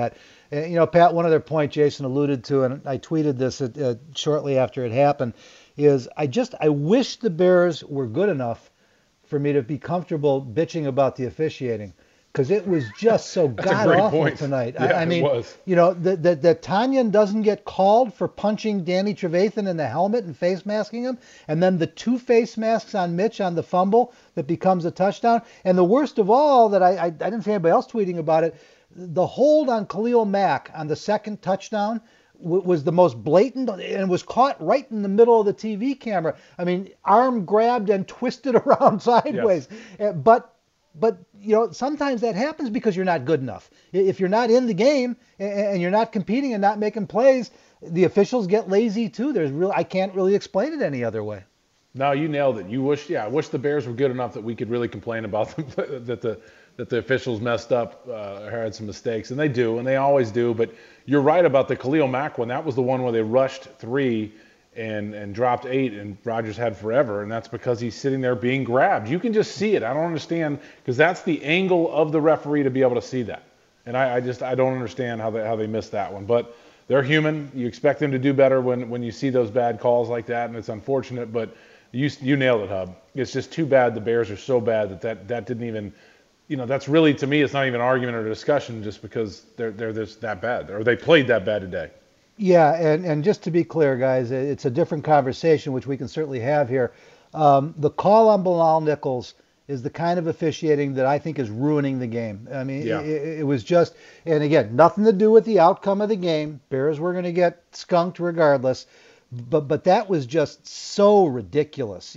Pat, one other point Jason alluded to, and I tweeted this shortly after it happened, is I wish the Bears were good enough for me to be comfortable bitching about the officiating, because it was just so god-awful tonight. Yeah, I mean, it was. that Tanyan doesn't get called for punching Danny Trevathan in the helmet and face masking him, and then the 2 face masks on Mitch on the fumble that becomes a touchdown. And the worst of all, that I didn't see anybody else tweeting about it, the hold on Khalil Mack on the second touchdown was the most blatant, and was caught right in the middle of the TV camera. I mean, arm grabbed and twisted around sideways. Yes. But sometimes that happens because you're not good enough. If you're not in the game and you're not competing and not making plays, the officials get lazy too. I can't really explain it any other way. No, you nailed it. I wish the Bears were good enough that we could really complain about them, that the officials messed up or had some mistakes, and they do, and they always do. But you're right about the Khalil Mack one. That was the one where they rushed 3 and dropped 8, and Rodgers had forever, and that's because he's sitting there being grabbed. You can just see it. I don't understand, because that's the angle of the referee to be able to see that, and I don't understand how they missed that one. But they're human. You expect them to do better when you see those bad calls like that, and it's unfortunate. But you nailed it, Hub. It's just too bad the Bears are so bad that didn't even. That's really, to me, it's not even an argument or a discussion, just because they're that bad, or they played that bad today. Yeah, and just to be clear, guys, it's a different conversation, which we can certainly have here. The call on Bilal Nichols is the kind of officiating that I think is ruining the game. I mean, it was just, and again, nothing to do with the outcome of the game. Bears were going to get skunked regardless, but that was just so ridiculous,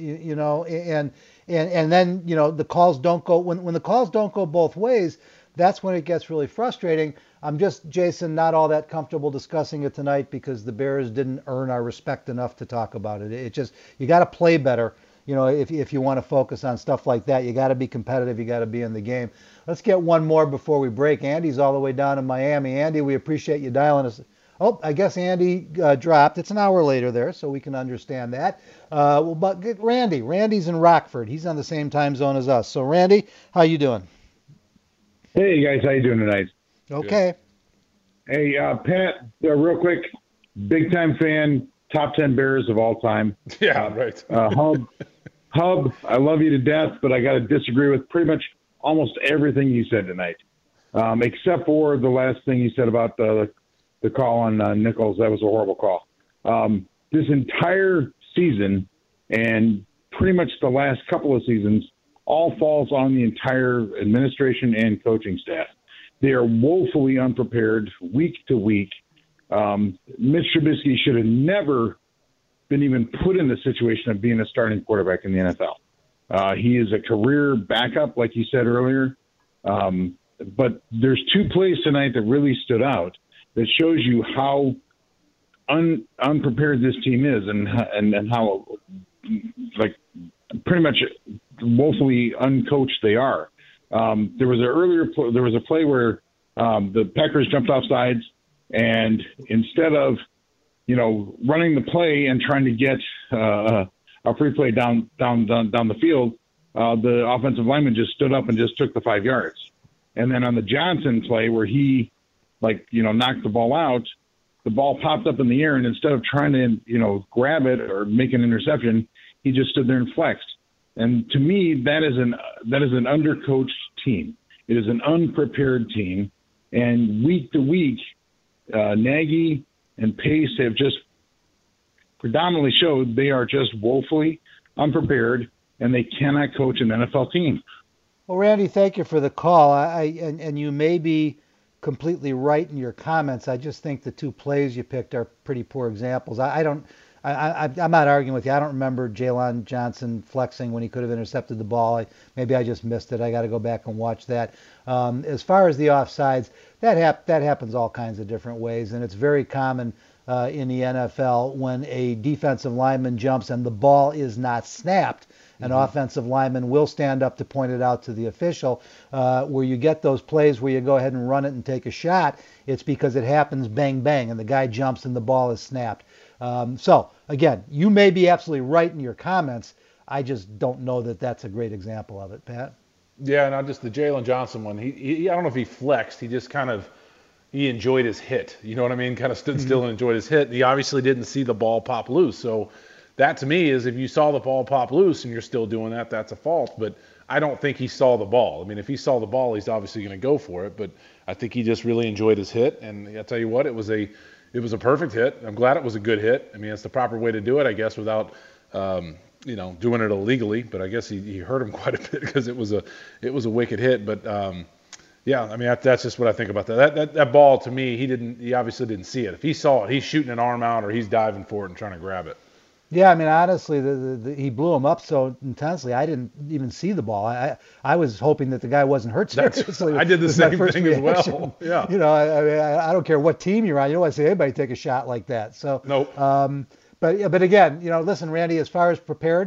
And then, the calls don't go, when the calls don't go both ways, that's when it gets really frustrating. I'm just, Jason, not all that comfortable discussing it tonight because the Bears didn't earn our respect enough to talk about it. It just, you got to play better. If you want to focus on stuff like that, you got to be competitive. You got to be in the game. Let's get one more before we break. Andy's all the way down in Miami. Andy, we appreciate you dialing us. Oh, I guess Andy dropped. It's an hour later there, so we can understand that. But Randy's in Rockford. He's on the same time zone as us. So, Randy, how you doing? Hey, guys. How you doing tonight? Okay. Hey, Pat, real quick, big-time fan, top 10 Bears of all time. Yeah, right. Hub, I love you to death, but I got to disagree with pretty much almost everything you said tonight, except for the last thing you said about the call on Nichols. That was a horrible call. This entire season and pretty much the last couple of seasons all falls on the entire administration and coaching staff. They are woefully unprepared week to week. Mitch Trubisky should have never been even put in the situation of being a starting quarterback in the NFL. He is a career backup, like you said earlier. But there's 2 plays tonight that really stood out that shows you how unprepared this team is and how, like, pretty much woefully uncoached they are. There was a play where the Packers jumped off sides, and instead of running the play and trying to get a free play down the field, the offensive lineman just stood up and just took the 5 yards. And then on the Johnson play where he knocked the ball out, the ball popped up in the air, and instead of trying to grab it or make an interception, he just stood there and flexed. And to me, that is an undercoached team. It is an unprepared team. And week to week, Nagy and Pace have just predominantly showed they are just woefully unprepared, and they cannot coach an NFL team. Well, Randy, thank you for the call. And you may be completely right in your comments. I just think the 2 plays you picked are pretty poor examples. I'm not arguing with you. I don't remember Jalen Johnson flexing when he could have intercepted the ball. Maybe I just missed it. I got to go back and watch that. As far as the offsides, that happens all kinds of different ways, and it's very common in the NFL when a defensive lineman jumps and the ball is not snapped. An offensive lineman will stand up to point it out to the official. Where you get those plays where you go ahead and run it and take a shot, it's because it happens bang, bang, and the guy jumps and the ball is snapped. So, again, you may be absolutely right in your comments. I just don't know that that's a great example of it, Pat. Yeah, and just the Jalen Johnson one. He I don't know if he flexed. He just kind of, he enjoyed his hit. You know what I mean? Kind of stood still and enjoyed his hit. And he obviously didn't see the ball pop loose. So that to me is if you saw the ball pop loose and you're still doing that, that's a fault. But I don't think he saw the ball. I mean, if he saw the ball, he's obviously going to go for it. But I think he just really enjoyed his hit. And I tell you what, it was a perfect hit. I'm glad it was a good hit. I mean, it's the proper way to do it, I guess, without doing it illegally. But I guess he hurt him quite a bit because it was a wicked hit. But yeah, I mean, that's just what I think about that. That ball to me, he obviously didn't see it. If he saw it, he's shooting an arm out or he's diving for it and trying to grab it. Yeah, I mean, honestly, he blew him up so intensely, I didn't even see the ball. I was hoping that the guy wasn't hurt seriously. I did the same thing as well. Yeah. I don't care what team you're on. You don't want to see anybody take a shot like that. So. Nope. But again, listen, Randy, as far as prepared,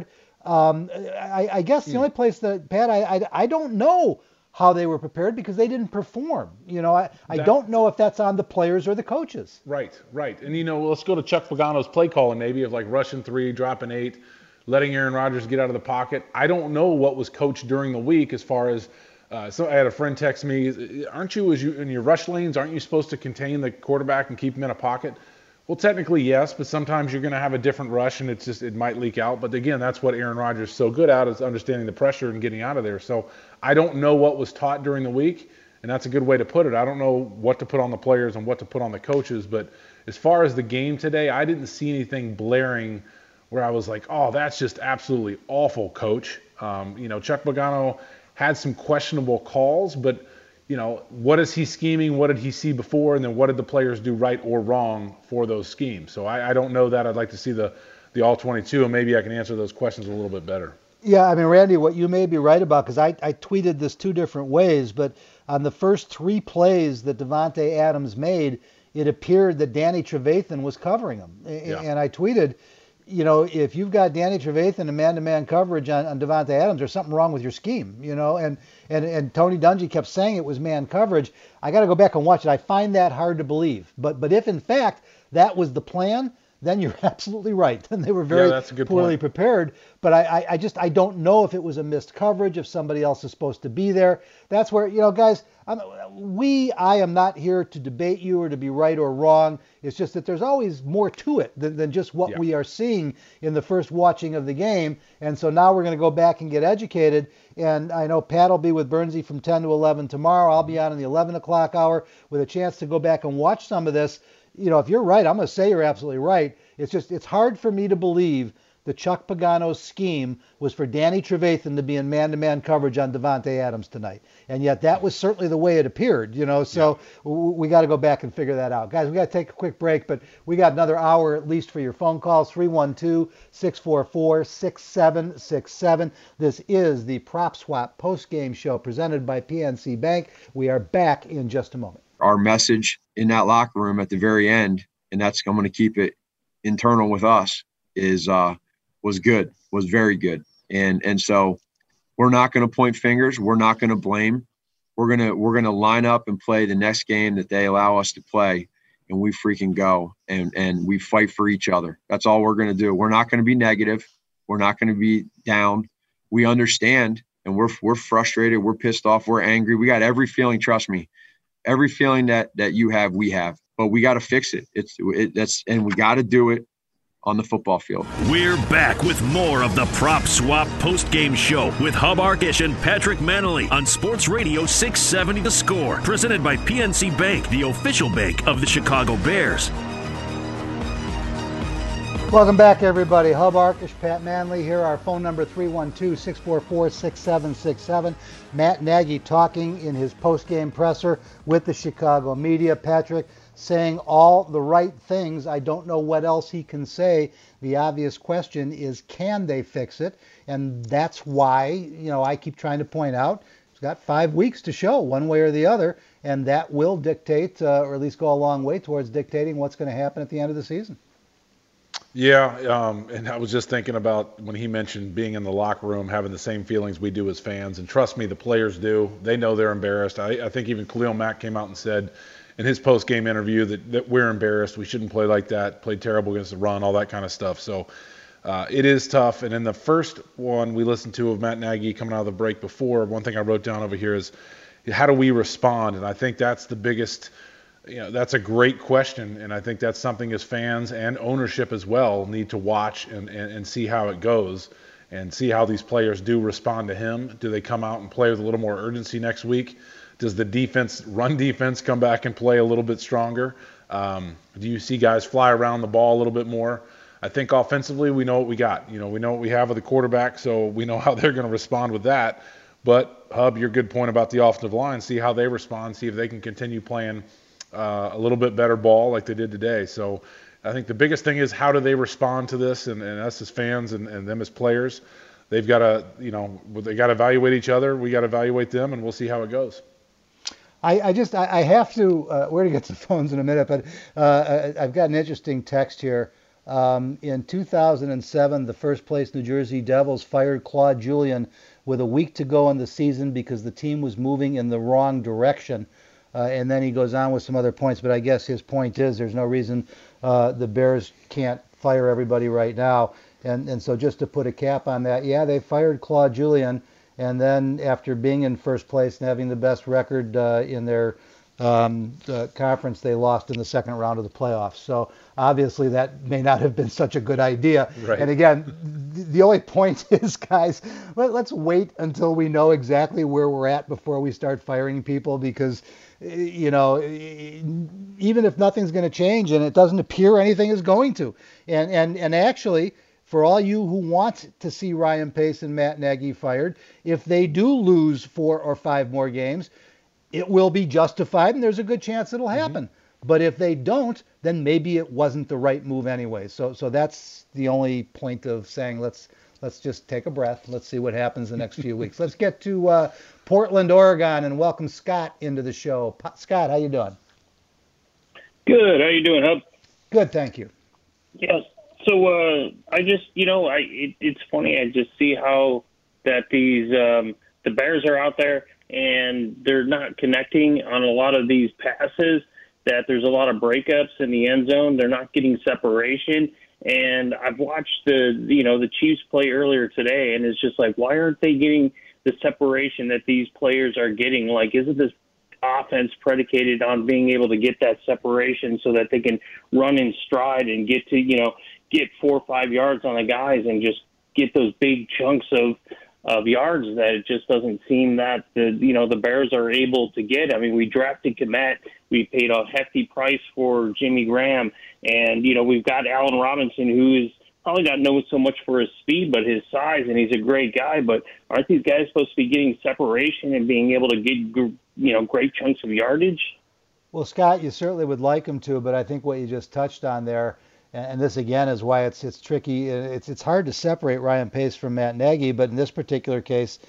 I guess the only place that, Pat, I don't know how they were prepared because they didn't perform. I don't know if that's on the players or the coaches. Right. And, let's go to Chuck Pagano's play calling maybe of like rushing 3, dropping 8, letting Aaron Rodgers get out of the pocket. I don't know what was coached during the week as far as so I had a friend text me, aren't you in your rush lanes, aren't you supposed to contain the quarterback and keep him in a pocket? Well, technically, yes, but sometimes you're going to have a different rush, and it might leak out. But again, that's what Aaron Rodgers is so good at, is understanding the pressure and getting out of there. So I don't know what was taught during the week, and that's a good way to put it. I don't know what to put on the players and what to put on the coaches. But as far as the game today, I didn't see anything blaring where I was like, oh, that's just absolutely awful, coach. Chuck Pagano had some questionable calls, but what is he scheming? What did he see before? And then what did the players do right or wrong for those schemes? So I don't know that. I'd like to see the all 22, and maybe I can answer those questions a little bit better. Yeah, I mean, Randy, what you may be right about, because I tweeted this 2 different ways, but on the first 3 plays that Davante Adams made, it appeared that Danny Trevathan was covering him. Yeah. And I tweeted, if you've got Danny Trevathan in man-to-man coverage on Davante Adams, there's something wrong with your scheme, and Tony Dungy kept saying it was man coverage. I got to go back and watch it. I find that hard to believe. But if, in fact, that was the plan, then you're absolutely right. Then they were very poorly prepared. But I don't know if it was a missed coverage, if somebody else is supposed to be there. That's where, guys, I am not here to debate you or to be right or wrong. It's just that there's always more to it than just what we are seeing in the first watching of the game. And so now we're going to go back and get educated. And I know Pat will be with Bernsey from 10 to 11 tomorrow. I'll be on in the 11 o'clock hour with a chance to go back and watch some of this. If you're right, I'm going to say you're absolutely right. It's hard for me to believe that Chuck Pagano's scheme was for Danny Trevathan to be in man-to-man coverage on Davante Adams tonight. And yet that was certainly the way it appeared, so we got to go back and figure that out. Guys, we got to take a quick break, but we got another hour at least for your phone calls, 312-644-6767. This is the Prop Swap post-game show presented by PNC Bank. We are back in just a moment. Our message in that locker room at the very end, and I'm going to keep it internal with us, was good, was very good. And so we're not going to point fingers. We're not going to blame. We're going to line up and play the next game that they allow us to play, and we freaking go and we fight for each other. That's all we're going to do. We're not going to be negative. We're not going to be down. We understand, and we're frustrated. We're pissed off. We're angry. We got every feeling, trust me. Every feeling that you have, we have, but we got to fix it. And we got to do it on the football field. We're back with more of the Prop Swap post-game show with Hub Arkish and Patrick Manley on Sports Radio 670 The Score, presented by PNC Bank, the official bank of the Chicago Bears. Welcome back, everybody. Hub Arkish, Pat Manley here. Our phone number 312-644-6767. Matt Nagy talking in his post-game presser with the Chicago media. Patrick saying all the right things. I don't know what else he can say. The obvious question is, can they fix it? And that's why, I keep trying to point out, it's got 5 weeks to show one way or the other, and that will dictate, or at least go a long way towards dictating what's going to happen at the end of the season. Yeah, and I was just thinking about when he mentioned being in the locker room, having the same feelings we do as fans. And trust me, the players do. They know they're embarrassed. I think even Khalil Mack came out and said in his post-game interview that we're embarrassed. We shouldn't play like that, played terrible against the run, all that kind of stuff. So it is tough. And in the first one we listened to of Matt Nagy coming out of the break before, one thing I wrote down over here is, how do we respond? And I think that's the biggest That's a great question, and I think that's something as fans and ownership as well need to watch and see how it goes and see how these players do respond to him. Do they come out and play with a little more urgency next week? Does the run defense come back and play a little bit stronger? Do you see guys fly around the ball a little bit more? I think offensively we know what we got. We know what we have with the quarterback, so we know how they're going to respond with that. But, Hub, your good point about the offensive line, see how they respond, see if they can continue playing a little bit better ball like they did today. So I think the biggest thing is how do they respond to this, and us as fans and them as players. They've got to, they got to evaluate each other. We got to evaluate them, and we'll see how it goes. I have to, we're going to get to the phones in a minute, but I've got an interesting text here. In 2007, the first place New Jersey Devils fired Claude Julien with a week to go in the season because the team was moving in the wrong direction. And then he goes on with some other points, but I guess his point is there's no reason the Bears can't fire everybody right now. And so just to put a cap on that, yeah, they fired Claude Julien, and then after being in first place and having the best record in their conference, they lost in the second round of the playoffs. So obviously that may not have been such a good idea. Right. And again, the only point is, guys, let's wait until we know exactly where we're at before we start firing people, because even if nothing's going to change, and it doesn't appear anything is going to, and actually, for all you who want to see Ryan Pace and Matt Nagy fired, if they do lose 4 or 5 more games, it will be justified, and there's a good chance it'll happen. Mm-hmm. But if they don't, then maybe it wasn't the right move anyway. So that's the only point of saying let's just take a breath. Let's see what happens the next few weeks. Let's get to Portland, Oregon, and welcome Scott into the show. Scott, how you doing? Good. How you doing, Hub? Good, thank you. Yes. So I just, it's funny. I just see how that these the Bears are out there and they're not connecting on a lot of these passes. That there's a lot of breakups in the end zone. They're not getting separation. And I've watched the Chiefs play earlier today, and it's just like, why aren't they getting the separation that these players are getting? Like, isn't this offense predicated on being able to get that separation so that they can run in stride and get 4 or 5 yards on the guys and just get those big chunks of yards that it just doesn't seem that the Bears are able to get. I mean, we drafted Kmet. We paid a hefty price for Jimmy Graham. And, we've got Allen Robinson, who is probably not known so much for his speed, but his size, and he's a great guy. But aren't these guys supposed to be getting separation and being able to get, great chunks of yardage? Well, Scott, you certainly would like them to, but I think what you just touched on there, and this again is why it's tricky. It's hard to separate Ryan Pace from Matt Nagy, but in this particular case,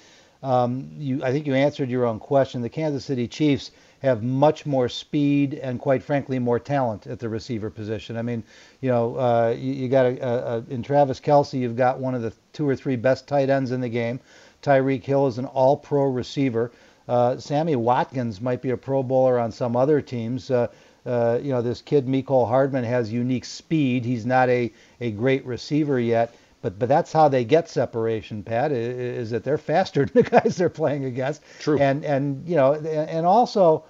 I think you answered your own question. The Kansas City Chiefs have much more speed and, quite frankly, more talent at the receiver position. I mean, you got in Travis Kelce, you've got one of the 2 or 3 best tight ends in the game. Tyreek Hill is an all-pro receiver. Sammy Watkins might be a Pro Bowler on some other teams. This kid, Mecole Hardman, has unique speed. He's not a great receiver yet, but that's how they get separation, Pat, is that they're faster than the guys they're playing against. True. And also,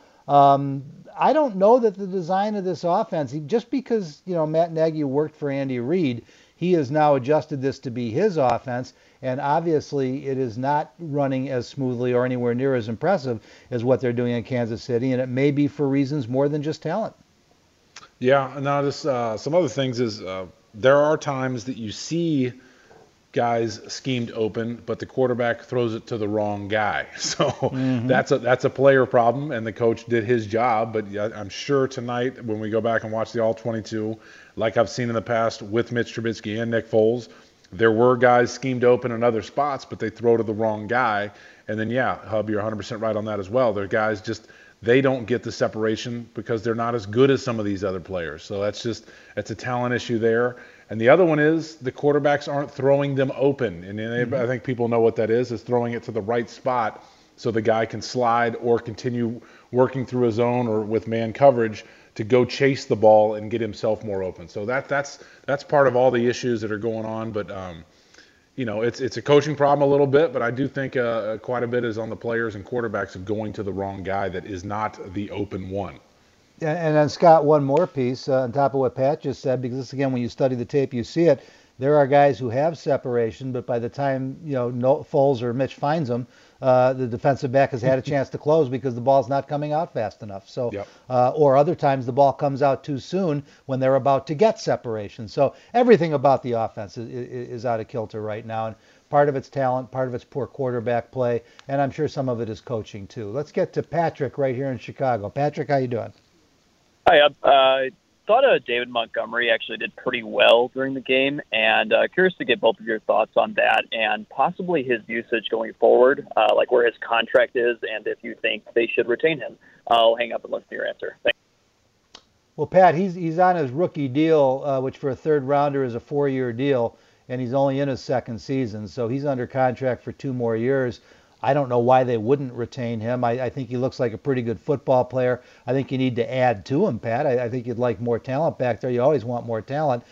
I don't know that the design of this offense, just because, Matt Nagy worked for Andy Reid, he has now adjusted this to be his offense, and obviously it is not running as smoothly or anywhere near as impressive as what they're doing in Kansas City, and it may be for reasons more than just talent. Yeah, now this some other things is there are times that you see guys schemed open, but the quarterback throws it to the wrong guy. So that's a player problem, and the coach did his job. But I'm sure tonight when we go back and watch the All-22, like I've seen in the past with Mitch Trubisky and Nick Foles, there were guys schemed open in other spots, but they throw to the wrong guy. And then, Hub, you're 100% right on that as well. There are guys they don't get the separation because they're not as good as some of these other players. So that's a talent issue there. And the other one is the quarterbacks aren't throwing them open. And I think people know what that is throwing it to the right spot so the guy can slide or continue working through a zone or with man coverage to go chase the ball and get himself more open. So that's part of all the issues that are going on. But, it's a coaching problem a little bit, but I do think quite a bit is on the players and quarterbacks of going to the wrong guy that is not the open one. And then, Scott, one more piece on top of what Pat just said, because this, again, when you study the tape, you see it. There are guys who have separation, but by the time Foles or Mitch finds them, the defensive back has had a chance to close because the ball's not coming out fast enough. So, or other times the ball comes out too soon when they're about to get separation. So everything about the offense is out of kilter right now. And part of it's talent, part of it's poor quarterback play, and I'm sure some of it is coaching too. Let's get to Patrick right here in Chicago. Patrick, how you doing? Hi, I thought David Montgomery actually did pretty well during the game, and curious to get both of your thoughts on that and possibly his usage going forward, like where his contract is and if you think they should retain him. I'll hang up and listen to your answer. Thanks. Well, Pat, he's on his rookie deal, which for a third-rounder is a 4-year deal, and he's only in his second season, so he's under contract for 2 more years. I don't know why they wouldn't retain him. I think he looks like a pretty good football player. I think you need to add to him, Pat. I think you'd like more talent back there. You always want more talent.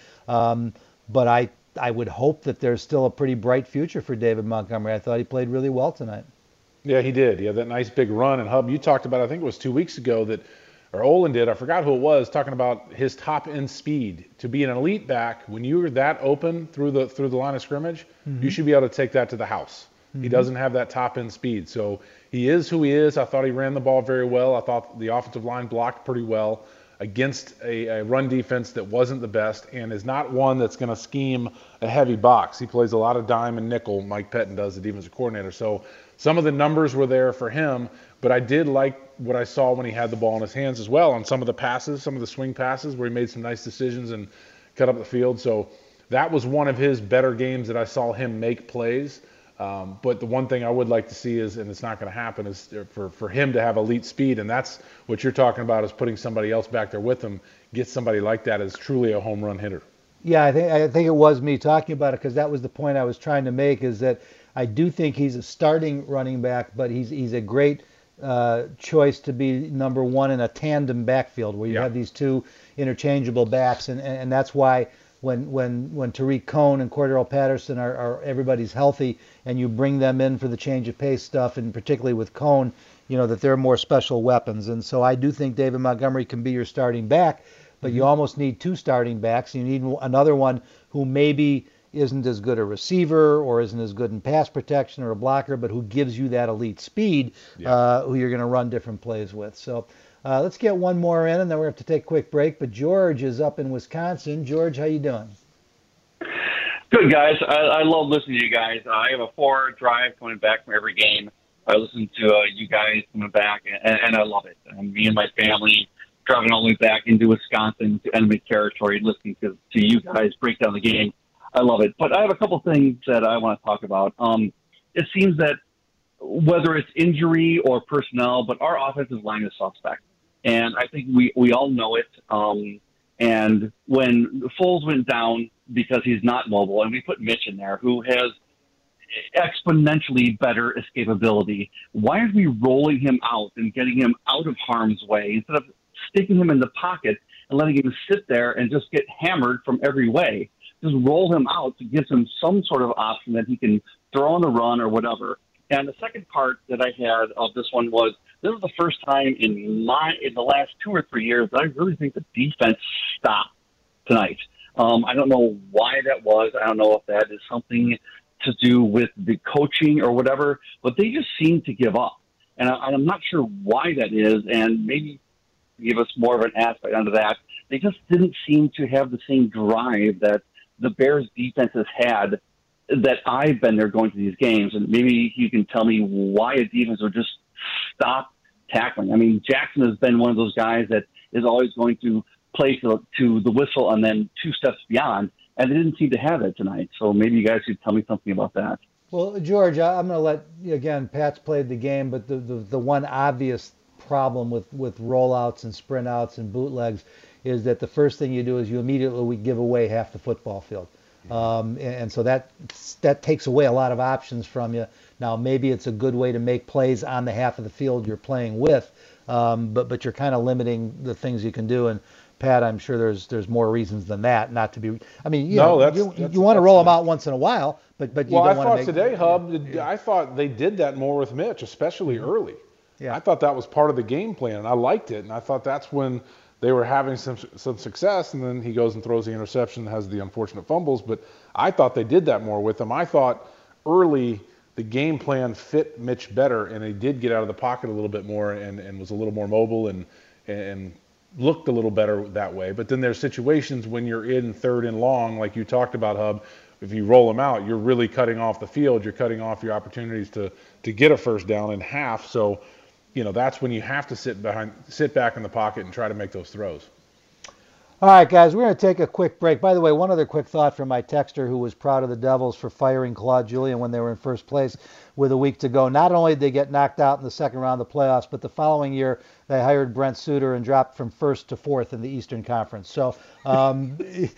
But I would hope that there's still a pretty bright future for David Montgomery. I thought he played really well tonight. Yeah, he did. He had that nice big run. And Hub, you talked about, I think it was 2 weeks ago or Olin did, I forgot who it was, talking about his top end speed. To be an elite back, when you're that open through the line of scrimmage, you should be able to take that to the house. He doesn't have that top-end speed. So he is who he is. I thought he ran the ball very well. I thought the offensive line blocked pretty well against a run defense that wasn't the best and is not one that's going to scheme a heavy box. He plays a lot of dime and nickel. Mike Pettin does, the defensive coordinator. So some of the numbers were there for him, but I did like what I saw when he had the ball in his hands as well on some of the passes, some of the swing passes where he made some nice decisions and cut up the field. So that was one of his better games that I saw him make plays. But the one thing I would like to see is, and it's not going to happen, is for him to have elite speed, and that's what you're talking about, is putting somebody else back there with him. Get somebody like that is truly a home run hitter. Yeah, I think it was me talking about it because that was the point I was trying to make, is that I do think he's a starting running back, but he's a great choice to be number one in a tandem backfield where you have these two interchangeable backs, and that's why when Tariq Cohen and Cordero Patterson are everybody's healthy and you bring them in for the change of pace stuff, and particularly with Cohen, that they're more special weapons. And so I do think David Montgomery can be your starting back, but you almost need 2 starting backs. You need another one who maybe isn't as good a receiver or isn't as good in pass protection or a blocker, but who gives you that elite speed, who you're going to run different plays with. So let's get one more in, and then we're going to have to take a quick break. But George is up in Wisconsin. George, how you doing? Good, guys. I love listening to you guys. I have a 4-hour drive coming back from every game. I listen to you guys coming back, and I love it. Me and my family driving all the way back into Wisconsin to enemy territory, listening to you guys break down the game. I love it. But I have a couple things that I want to talk about. It seems that whether it's injury or personnel, but our offensive line is suspect. And I think we all know it. And when Foles went down because he's not mobile, and we put Mitch in there, who has exponentially better escapability, why are we rolling him out and getting him out of harm's way instead of sticking him in the pocket and letting him sit there and just get hammered from every way? Just roll him out to give him some sort of option that he can throw on the run or whatever. And the second part that I had of this one was, this is the first time in the last 2 or 3 years that I really think the defense stopped tonight. I don't know why that was. I don't know if that is something to do with the coaching or whatever, but they just seem to give up. And I'm not sure why that is, and maybe give us more of an aspect onto that. They just didn't seem to have the same drive that the Bears defense has had that I've been there going to these games. And maybe you can tell me why a defense would just stop tackling. I mean, Jackson has been one of those guys that is always going to play to the whistle and then 2 steps beyond, and they didn't seem to have it tonight. So maybe you guys could tell me something about that. Well, George, I'm going to let, again, Pat's played the game, but the one obvious problem with rollouts and sprint outs and bootlegs is that the first thing you do is you immediately give away half the football field. And so that takes away a lot of options from you. Now, maybe it's a good way to make plays on the half of the field you're playing with, but you're kind of limiting the things you can do. And Pat, I'm sure there's more reasons than that not to be. I mean, you want to roll them out once in a while, but you don't want to make. Well, I thought today, Hub, I thought they did that more with Mitch, especially early. Yeah. I thought that was part of the game plan, and I liked it. And I thought that's when they were having some success, and then he goes and throws the interception and has the unfortunate fumbles. But I thought they did that more with him. I thought early the game plan fit Mitch better, and he did get out of the pocket a little bit more and was a little more mobile and looked a little better that way. But then there's situations when you're in 3rd and long, like you talked about, Hub. If you roll them out, you're really cutting off the field. You're cutting off your opportunities to get a first down in half. So, that's when you have to sit back in the pocket and try to make those throws. All right, guys, we're going to take a quick break. By the way, one other quick thought from my texter who was proud of the Devils for firing Claude Julien when they were in first place with a week to go. Not only did they get knocked out in the second round of the playoffs, but the following year they hired Brent Suter and dropped from 1st to 4th in the Eastern Conference. So, guys.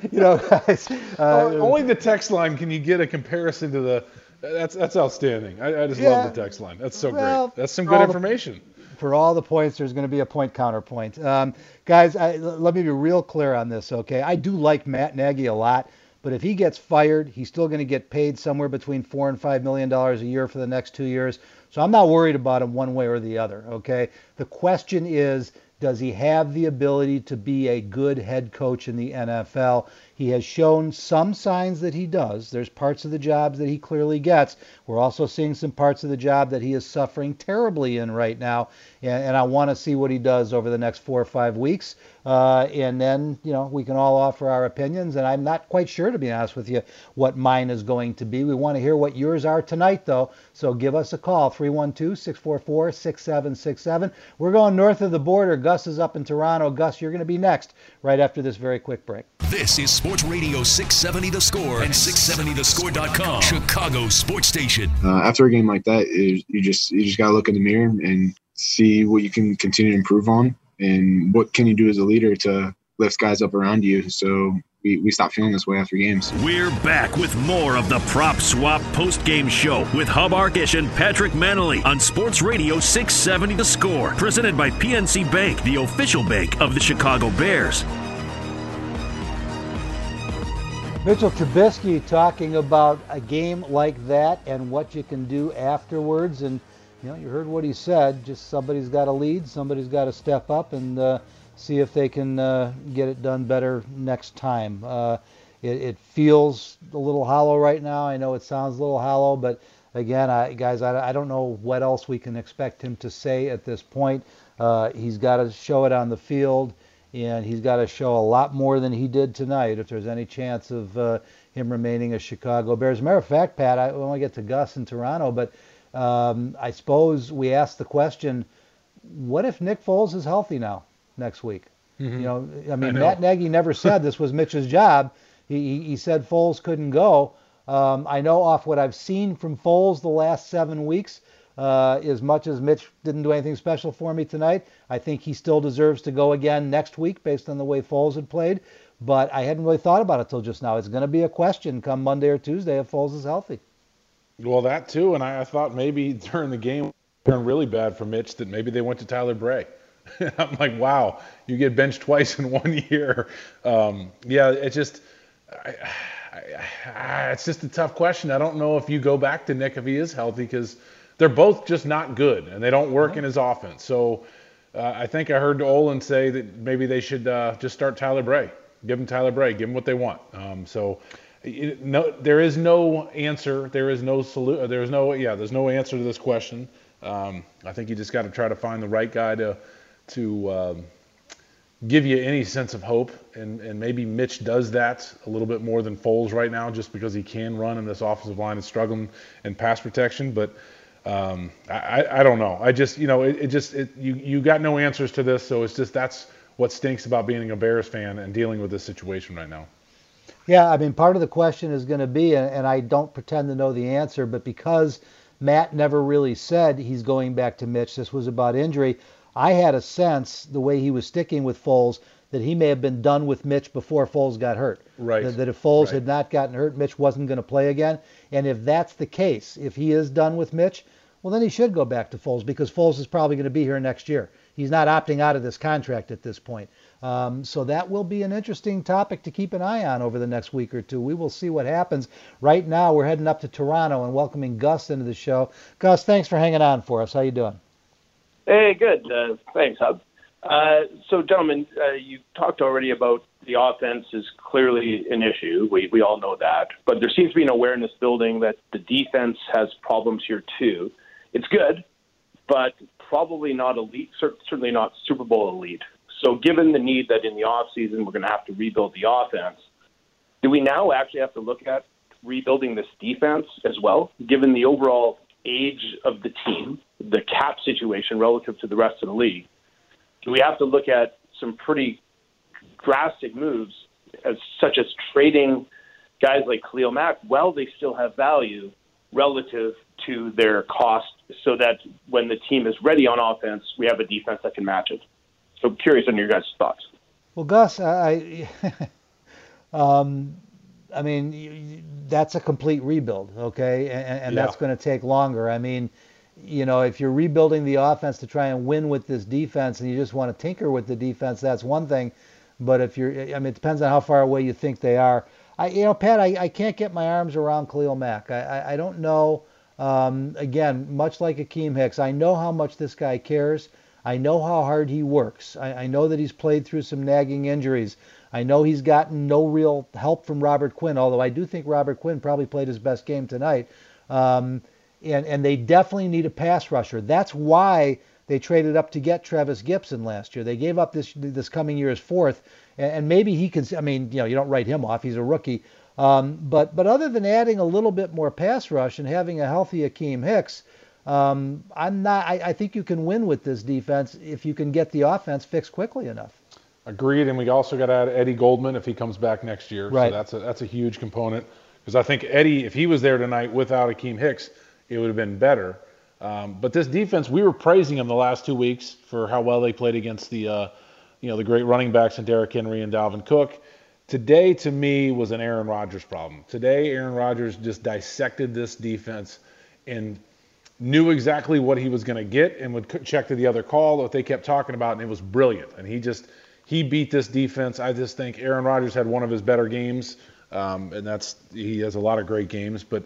Only the text line can you get a comparison to the. That's outstanding. I just love the text line. That's so great. That's some good information. For all the points, there's going to be a point counterpoint. Guys, let me be real clear on this, okay? I do like Matt Nagy a lot, but if he gets fired, he's still going to get paid somewhere between $4 and $5 million a year for the next 2 years. So I'm not worried about him one way or the other, okay? The question is, does he have the ability to be a good head coach in the NFL? He has shown some signs that he does. There's parts of the jobs that he clearly gets. We're also seeing some parts of the job that he is suffering terribly in right now. And I want to see what he does over the next 4 or 5 weeks. And then, we can all offer our opinions. And I'm not quite sure, to be honest with you, what mine is going to be. We want to hear what yours are tonight, though. So give us a call, 312-644-6767. We're going north of the border. Gus is up in Toronto. Gus, you're going to be next right after this very quick break. This is Sports Radio 670 The Score and 670thescore.com, Chicago's sports station. After a game like that, you just got to look in the mirror and see what you can continue to improve on and what can you do as a leader to lift guys up around you so we stop feeling this way after games. We're back with more of the Prop Swap post-game show with Hub Arkish and Patrick Manley on Sports Radio 670 The Score, presented by PNC Bank, the official bank of the Chicago Bears. Mitchell Trubisky talking about a game like that and what you can do afterwards. And, you heard what he said. Just somebody's got to lead. Somebody's got to step up and see if they can get it done better next time. It feels a little hollow right now. I know it sounds a little hollow, but again, I don't know what else we can expect him to say at this point. He's got to show it on the field. And he's got to show a lot more than he did tonight if there's any chance of him remaining a Chicago Bear. As a matter of fact, Pat, I want to get to Gus in Toronto, but I suppose we asked the question, what if Nick Foles is healthy now next week? Mm-hmm. Matt Nagy never said this was Mitch's job. He said Foles couldn't go. I know off what I've seen from Foles the last 7 weeks, as much as Mitch didn't do anything special for me tonight, I think he still deserves to go again next week based on the way Foles had played. But I hadn't really thought about it till just now. It's going to be a question come Monday or Tuesday if Foles is healthy. Well, that too, and I thought maybe during the game it turned really bad for Mitch that maybe they went to Tyler Bray. I'm like, wow, you get benched twice in 1 year. It's just a tough question. I don't know if you go back to Nick if he is healthy because they're both just not good, and they don't work in his offense. So I think I heard Olin say that maybe they should just start Tyler Bray. Give them Tyler Bray. Give them what they want. There is no answer. There is no solution. There's no answer to this question. I think you just got to try to find the right guy to give you any sense of hope. And maybe Mitch does that a little bit more than Foles right now just because he can run and this offensive line is struggling in pass protection. But I don't know. You got no answers to this, so it's just that's what stinks about being a Bears fan and dealing with this situation right now. Yeah, part of the question is going to be, and I don't pretend to know the answer, but because Matt never really said he's going back to Mitch, this was about injury, I had a sense, the way he was sticking with Foles, that he may have been done with Mitch before Foles got hurt. Right. That if Foles had not gotten hurt, Mitch wasn't going to play again. And if that's the case, if he is done with Mitch, well, then he should go back to Foles because Foles is probably going to be here next year. He's not opting out of this contract at this point. So that will be an interesting topic to keep an eye on over the next week or two. We will see what happens. Right now, we're heading up to Toronto and welcoming Gus into the show. Gus, thanks for hanging on for us. How you doing? Hey, good. Thanks, Hub. So, gentlemen, you talked already about the offense is clearly an issue. We all know that. But there seems to be an awareness building that the defense has problems here, too. It's good, but probably not elite, certainly not Super Bowl elite. So given the need that in the offseason we're going to have to rebuild the offense, do we now actually have to look at rebuilding this defense as well, given the overall age of the team, the cap situation relative to the rest of the league? Do we have to look at some pretty drastic moves, such as trading guys like Khalil Mack while they still have value relative to their cost, so that when the team is ready on offense, we have a defense that can match it? So I'm curious on your guys' thoughts. Well, Gus, I mean, that's a complete rebuild, okay? And that's going to take longer. I mean, you know, if you're rebuilding the offense to try and win with this defense and you just want to tinker with the defense, that's one thing. But if you're, I mean, it depends on how far away you think they are. Pat, I can't get my arms around Khalil Mack. I don't know. Again, much like Akeem Hicks, I know how much this guy cares. I know how hard he works. I know that he's played through some nagging injuries. I know he's gotten no real help from Robert Quinn, although I do think Robert Quinn probably played his best game tonight. And they definitely need a pass rusher. That's why they traded up to get Trevis Gipson last year. They gave up this coming year's fourth, and maybe he can. I mean, you know, you don't write him off. He's a rookie. But other than adding a little bit more pass rush and having a healthy Akeem Hicks, I think you can win with this defense if you can get the offense fixed quickly enough. Agreed, and we also got to add Eddie Goldman if he comes back next year. Right. So that's a huge component, because I think Eddie, if he was there tonight without Akeem Hicks, it would have been better. But this defense, we were praising them the last 2 weeks for how well they played against the great running backs in Derrick Henry and Dalvin Cook. Today, to me, was an Aaron Rodgers problem. Today, Aaron Rodgers just dissected this defense and knew exactly what he was going to get and would check to the other call that they kept talking about, and it was brilliant. And he beat this defense. I just think Aaron Rodgers had one of his better games, and he has a lot of great games, but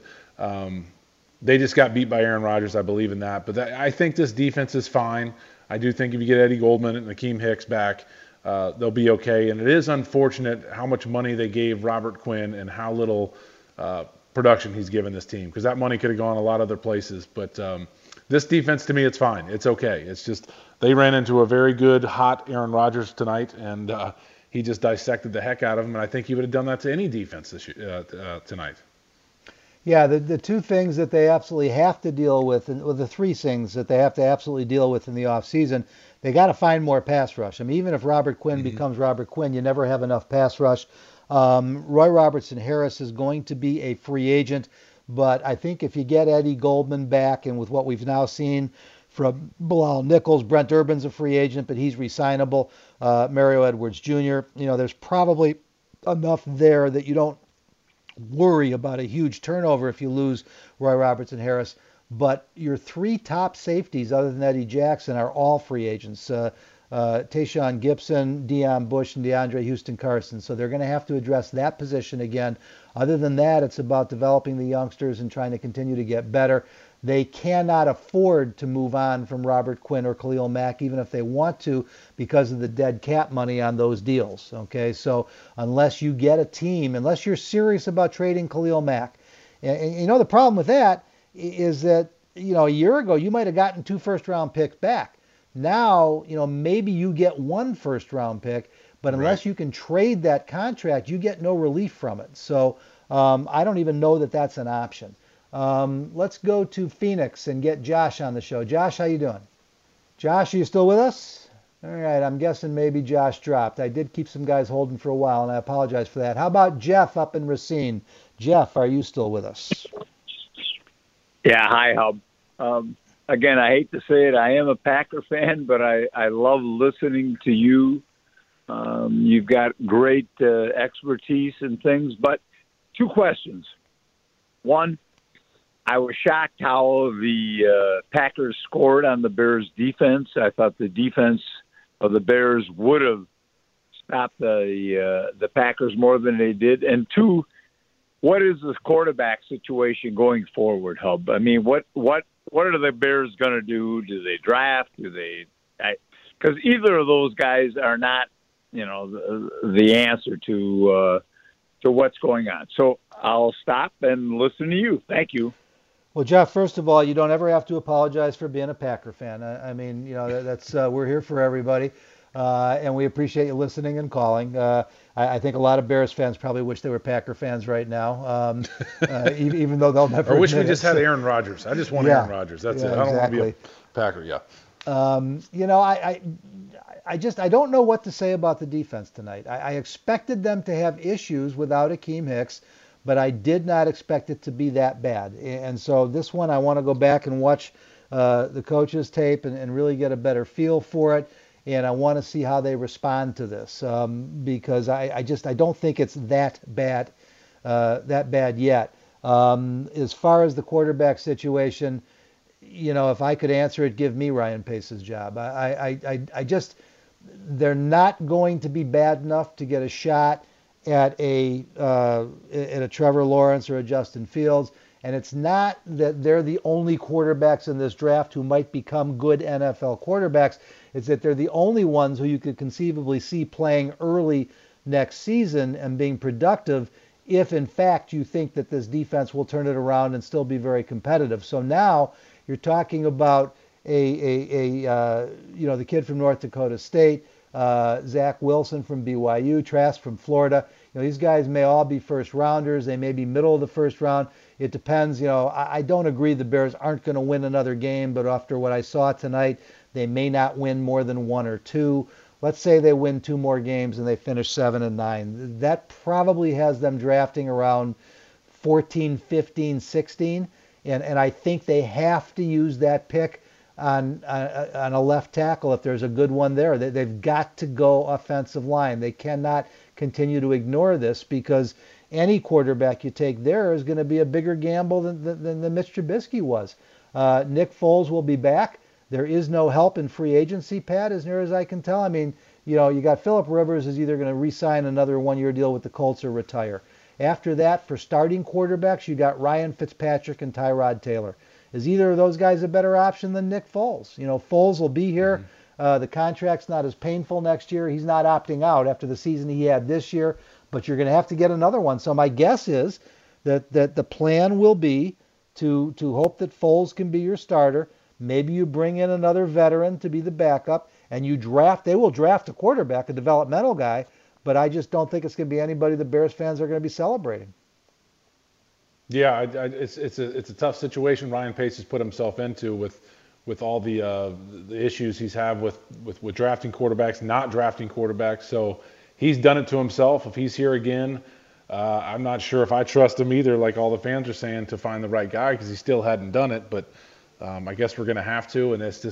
they just got beat by Aaron Rodgers. I believe in that. But I think this defense is fine. I do think if you get Eddie Goldman and Akeem Hicks back, they'll be okay. And it is unfortunate how much money they gave Robert Quinn and how little production he's given this team, because that money could have gone a lot of other places. But this defense, to me, it's fine. It's okay. It's just they ran into a very good, hot Aaron Rodgers tonight, and he just dissected the heck out of him. And I think he would have done that to any defense tonight. Yeah, the two things that they absolutely have to deal with, and the three things that they have to absolutely deal with in the offseason, they got to find more pass rush. I mean, even if Robert Quinn becomes Robert Quinn, you never have enough pass rush. Roy Robertson Harris is going to be a free agent, but I think if you get Eddie Goldman back, and with what we've now seen from Bilal Nichols, Brent Urban's a free agent, but he's re-signable. Mario Edwards Jr., there's probably enough there that you don't worry about a huge turnover if you lose Roy Robertson Harris. But your three top safeties, other than Eddie Jackson, are all free agents. Tayshaun Gibson, Deion Bush, and DeAndre Houston Carson. So they're going to have to address that position again. Other than that, it's about developing the youngsters and trying to continue to get better. They cannot afford to move on from Robert Quinn or Khalil Mack, even if they want to, because of the dead cap money on those deals. Okay, so unless you get a team, unless you're serious about trading Khalil Mack, and the problem with that is that a year ago you might have gotten 2 first-round picks back. Now, maybe you get 1 first-round pick, but unless you can trade that contract, you get no relief from it. So I don't even know that that's an option. Let's go to Phoenix and get Josh on the show. Josh, how you doing? Josh, are you still with us? All right, I'm guessing maybe Josh dropped. I did keep some guys holding for a while, and I apologize for that. How about Jeff up in Racine? Jeff, are you still with us? Yeah, hi, Hub. Again, I hate to say it, I am a Packer fan, but I love listening to you. You've got great expertise and things, but 2 questions. One, I was shocked how the Packers scored on the Bears' defense. I thought the defense of the Bears would have stopped the Packers more than they did. And 2, what is the quarterback situation going forward, Hub? I mean, what are the Bears going to do? Do they draft? Do they? Because either of those guys are not, the answer to what's going on. So I'll stop and listen to you. Thank you. Well, Jeff, first of all, you don't ever have to apologize for being a Packer fan. I mean, that's we're here for everybody, and we appreciate you listening and calling. I think a lot of Bears fans probably wish they were Packer fans right now, even though they'll never. I wish we just had Aaron Rodgers. I just want Aaron Rodgers. That's it. I don't want to be a Packer. Yeah. I don't know what to say about the defense tonight. I expected them to have issues without Akeem Hicks, but I did not expect it to be that bad. And so this one, I want to go back and watch the coaches' tape and really get a better feel for it. And I want to see how they respond to this because I don't think it's that bad yet. As far as the quarterback situation, if I could answer it, give me Ryan Pace's job. They're not going to be bad enough to get a shot at a Trevor Lawrence or a Justin Fields. And it's not that they're the only quarterbacks in this draft who might become good NFL quarterbacks. It's that they're the only ones who you could conceivably see playing early next season and being productive if, in fact, you think that this defense will turn it around and still be very competitive. So now you're talking about the kid from North Dakota State, Zach Wilson from BYU, Trask from Florida. These guys may all be first rounders. They may be middle of the first round. It depends. I don't agree the Bears aren't going to win another game, but after what I saw tonight, they may not win more than 1 or 2. Let's say they win 2 more games and they finish 7-9. That probably has them drafting around 14, 15, 16. And I think they have to use that pick on a left tackle if there's a good one there. They've got to go offensive line. They cannot continue to ignore this because any quarterback you take there is going to be a bigger gamble than Mitch Trubisky was. Nick Foles will be back. There is no help in free agency, Pat, as near as I can tell. I mean, you got Phillip Rivers is either going to re-sign another 1-year deal with the Colts or retire. After that, for starting quarterbacks, you got Ryan Fitzpatrick and Tyrod Taylor. Is either of those guys a better option than Nick Foles? Foles will be here. The contract's not as painful next year. He's not opting out after the season he had this year, but you're going to have to get another one. So my guess is that the plan will be to hope that Foles can be your starter. Maybe you bring in another veteran to be the backup, and they will draft a quarterback, a developmental guy, but I just don't think it's going to be anybody the Bears fans are going to be celebrating. Yeah, it's a tough situation Ryan Pace has put himself into with all the issues he's had with drafting quarterbacks, not drafting quarterbacks. So he's done it to himself. If he's here again, I'm not sure if I trust him either, like all the fans are saying, to find the right guy because he still hadn't done it. But I guess we're going to have to, and it's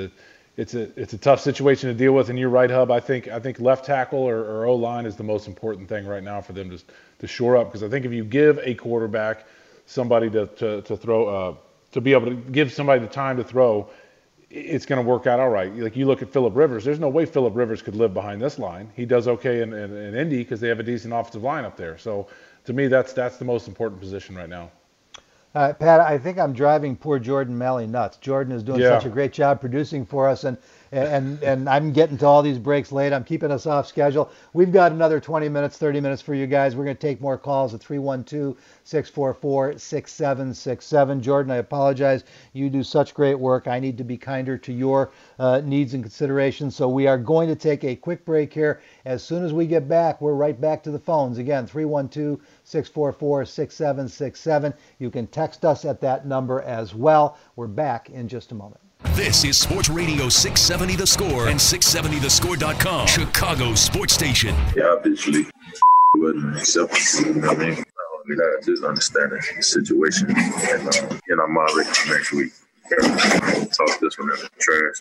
a tough situation to deal with. And you're right, Hub. I think left tackle or O-line is the most important thing right now for them to shore up. Because I think if you give a quarterback somebody to throw, to be able to give somebody the time to throw, it's going to work out all right. Like you look at Phillip Rivers. There's no way Phillip Rivers could live behind this line. He does okay in Indy because they have a decent offensive line up there. So to me, that's the most important position right now. Pat, I think I'm driving poor Jordan Malley nuts. Jordan is doing such a great job producing for us, and I'm getting to all these breaks late. I'm keeping us off schedule. We've got another 20 minutes, 30 minutes for you guys. We're going to take more calls at 312-644-6767. Jordan, I apologize. You do such great work. I need to be kinder to your needs and considerations. So we are going to take a quick break here. As soon as we get back, we're right back to the phones. Again, 312-644-6767. You can text us at that number as well. We're back in just a moment. This is Sports Radio 670 The Score and 670thescore.com, Chicago's sports station. Yeah, obviously, wasn't acceptable. You know what I mean? We got to just understand the situation. And I'm already next week. Talk this one in the trash.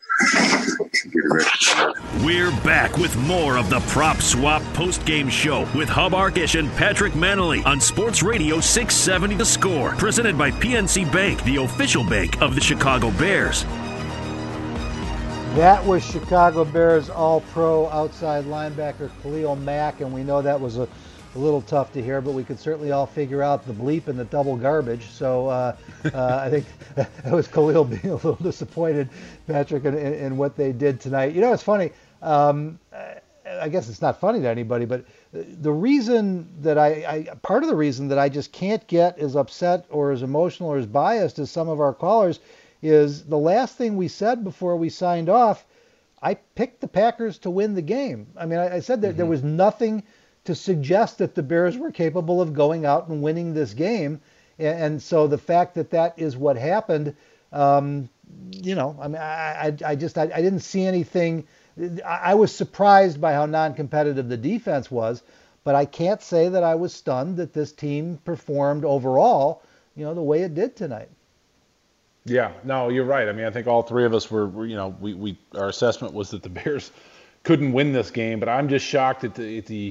We're back with more of the Prop Swap post-game show with Hub Arkish and Patrick Manley on Sports Radio 670 The Score, presented by PNC Bank, the official bank of the Chicago Bears. That was Chicago Bears All-Pro outside linebacker Khalil Mack, and we know that was a a little tough to hear, but we could certainly all figure out the bleep and the double garbage. So I think that was Khalil being a little disappointed, Patrick, in what they did tonight. You know, it's funny. I guess it's not funny to anybody, but the reason that part of the reason that I just can't get as upset or as emotional or as biased as some of our callers is the last thing we said before we signed off. I picked the Packers to win the game. I mean, I said that there was nothing to suggest that the Bears were capable of going out and winning this game. And so the fact that that is what happened, you know, I mean, I didn't see anything. I was surprised by how non-competitive the defense was, but I can't say that I was stunned that this team performed overall, you know, the way it did tonight. Yeah, no, you're right. I mean, I think all three of us were you know, our assessment was that the Bears couldn't win this game, but I'm just shocked at the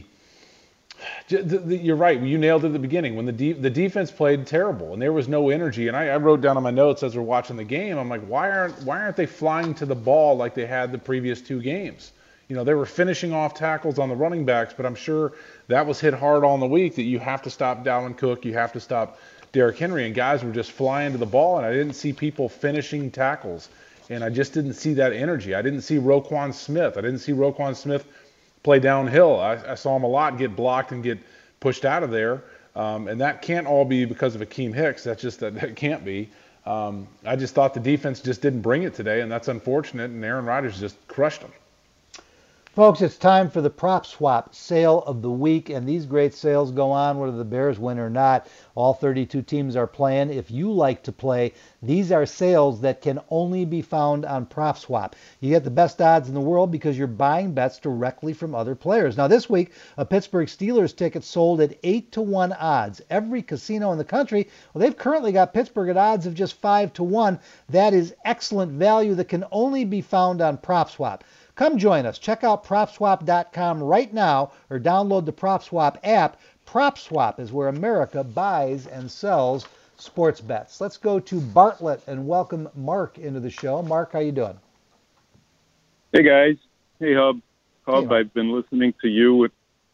you're right. You nailed it at the beginning when the defense played terrible and there was no energy. And I wrote down on my notes as we're watching the game, I'm like, why aren't they flying to the ball like they had the previous two games? You know, they were finishing off tackles on the running backs, but I'm sure that was hit hard all in the week that you have to stop Dalvin Cook, you have to stop Derrick Henry, and guys were just flying to the ball, and I didn't see people finishing tackles, and I just didn't see that energy. I didn't see Roquan Smith play downhill. I saw him a lot get blocked and get pushed out of there, and that can't all be because of Akeem Hicks. That can't be. I just thought the defense just didn't bring it today, and that's unfortunate, and Aaron Rodgers just crushed them. Folks, it's time for the Prop Swap Sale of the Week, and these great sales go on whether the Bears win or not. All 32 teams are playing. If you like to play, these are sales that can only be found on Prop Swap. You get the best odds in the world because you're buying bets directly from other players. Now, this week, a Pittsburgh Steelers ticket sold at 8-1 odds. Every casino in the country, well, they've currently got Pittsburgh at odds of just 5-1. That is excellent value that can only be found on Prop Swap. Come join us. Check out PropSwap.com right now or download the PropSwap app. PropSwap is where America buys and sells sports bets. Let's go to Bartlett and welcome Mark into the show. Mark, how you doing? Hey, guys. Hey, Hub. Hey, I've been listening to you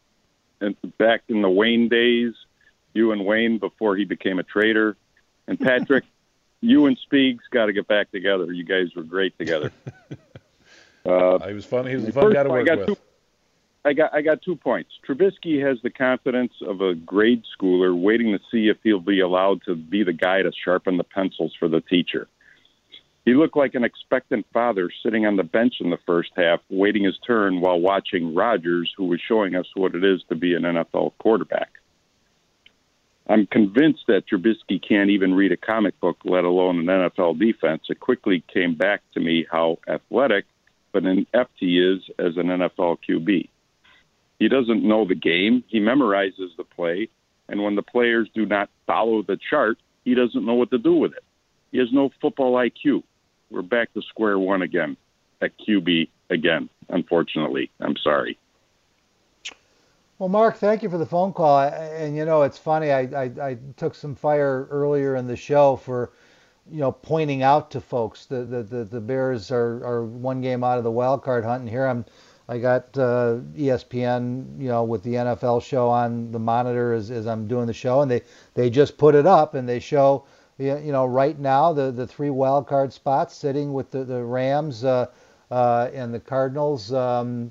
back in the Wayne days, you and Wayne before he became a traitor. And Patrick, you and Speegs got to get back together. You guys were great together. He was fun. He was a fun guy to work with. I got 2 points. Trubisky has the confidence of a grade schooler waiting to see if he'll be allowed to be the guy to sharpen the pencils for the teacher. He looked like an expectant father sitting on the bench in the first half, waiting his turn while watching Rodgers, who was showing us what it is to be an NFL quarterback. I'm convinced that Trubisky can't even read a comic book, let alone an NFL defense. It quickly came back to me how athletic but inept he is as an NFL QB. He doesn't know the game. He memorizes the play, and when the players do not follow the chart, he doesn't know what to do with it. He has no football IQ. We're back to square one again at QB again, unfortunately. I'm sorry. Well, Mark, thank you for the phone call. And, you know, it's funny. I took some fire earlier in the show for, you know, pointing out to folks that the Bears are one game out of the wild card hunt. And here I got ESPN, you know, with the NFL show on the monitor as I'm doing the show, and they just put it up and they show, you know, right now the 3 wild card spots sitting with the Rams and the Cardinals and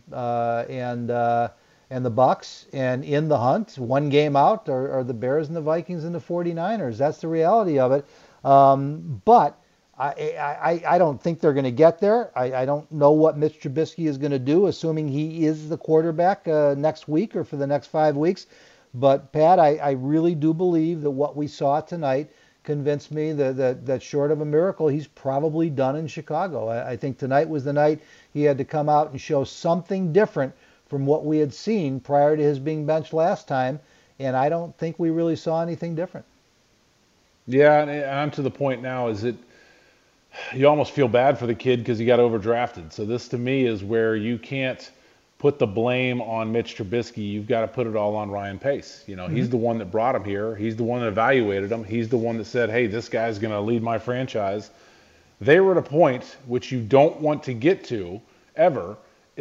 the Bucks, and in the hunt, one game out are the Bears and the Vikings and the 49ers. That's the reality of it. But I don't think they're going to get there. I don't know what Mitch Trubisky is going to do, assuming he is the quarterback next week or for the next 5 weeks. But, Pat, I really do believe that what we saw tonight convinced me that short of a miracle, he's probably done in Chicago. I think tonight was the night he had to come out and show something different from what we had seen prior to his being benched last time, and I don't think we really saw anything different. Yeah, and I'm to the point now you almost feel bad for the kid because he got overdrafted. So this to me is where you can't put the blame on Mitch Trubisky. You've got to put it all on Ryan Pace. You know, he's the one that brought him here. He's the one that evaluated him. He's the one that said, hey, this guy's going to lead my franchise. They were at a point which you don't want to get to ever,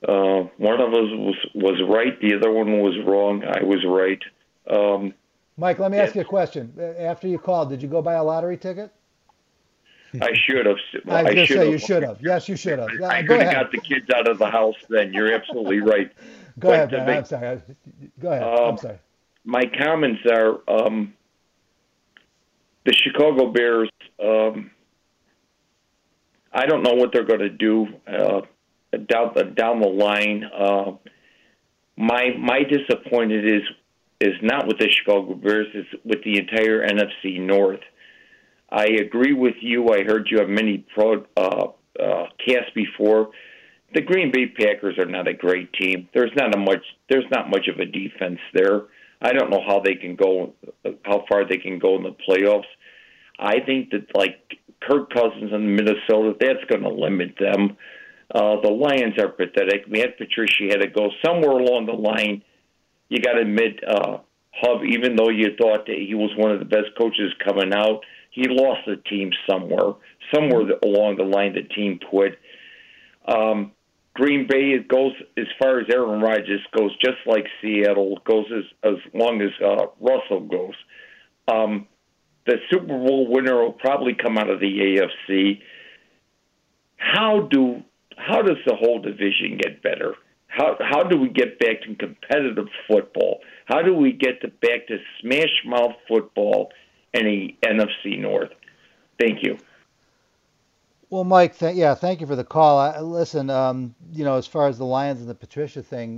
One of us was right. The other one was wrong. I was right. Mike, let me ask you a question. After you called, did you go buy a lottery ticket? I should have. I was going to say you should have. Yes, you should have. I Go could have ahead. got the kids out of the house then. You're absolutely right. Go ahead, Ben. I'm sorry. Go ahead. I'm sorry. My comments are the Chicago Bears. I don't know what they're going to do down the line. My disappointed is not with the Chicago Bears. It's with the entire NFC North. I agree with you. I heard you have many casts before. The Green Bay Packers are not a great team. There's not much of a defense there. I don't know how far they can go in the playoffs. I think that like Kirk Cousins in Minnesota, that's going to limit them. The Lions are pathetic. Matt Patricia had to go somewhere along the line. You got to admit, Hub, even though you thought that he was one of the best coaches coming out, he lost the team somewhere along the line. The team quit. Green Bay, it goes as far as Aaron Rodgers goes, just like Seattle goes as long as Russell goes. The Super Bowl winner will probably come out of the AFC. How does the whole division get better? How do we get back to competitive football? How do we get back to smash mouth football in the NFC North? Thank you. Well, Mike, thank you for the call. Listen, as far as the Lions and the Patricia thing,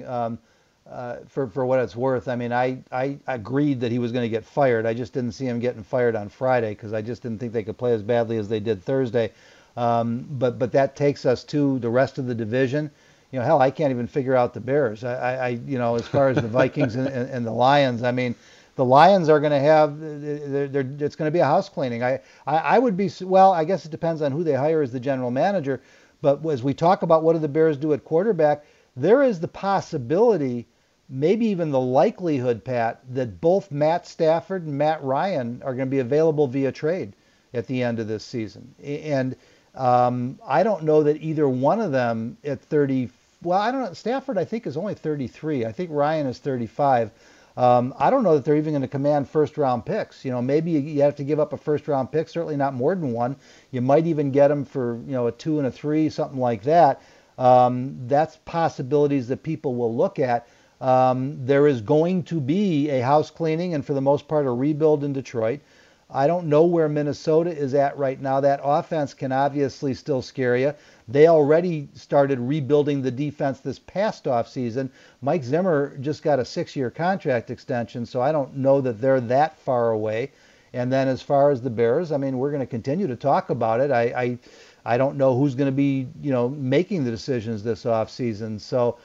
for what it's worth, I mean, I agreed that he was going to get fired. I just didn't see him getting fired on Friday because I just didn't think they could play as badly as they did Thursday. But that takes us to the rest of the division. Hell, I can't even figure out the Bears. As far as the Vikings and the Lions, I mean, the Lions are going to have, it's going to be a house cleaning. I would be, well, I guess it depends on who they hire as the general manager. But as we talk about what do the Bears do at quarterback, there is the possibility, maybe even the likelihood, Pat, that both Matt Stafford and Matt Ryan are going to be available via trade at the end of this season. And I don't know that either one of them at 30, well, I don't know. Stafford, I think, is only 33. I think Ryan is 35. I don't know that they're even going to command first-round picks. Maybe you have to give up a first-round pick, certainly not more than one. You might even get them for, a 2 and a 3, something like that. That's possibilities that people will look at. There is going to be a house cleaning and, for the most part, a rebuild in Detroit. I don't know where Minnesota is at right now. That offense can obviously still scare you. They already started rebuilding the defense this past offseason. Mike Zimmer just got a 6-year contract extension, so I don't know that they're that far away. And then as far as the Bears, I mean, we're going to continue to talk about it. I don't know who's going to be, making the decisions this offseason. So,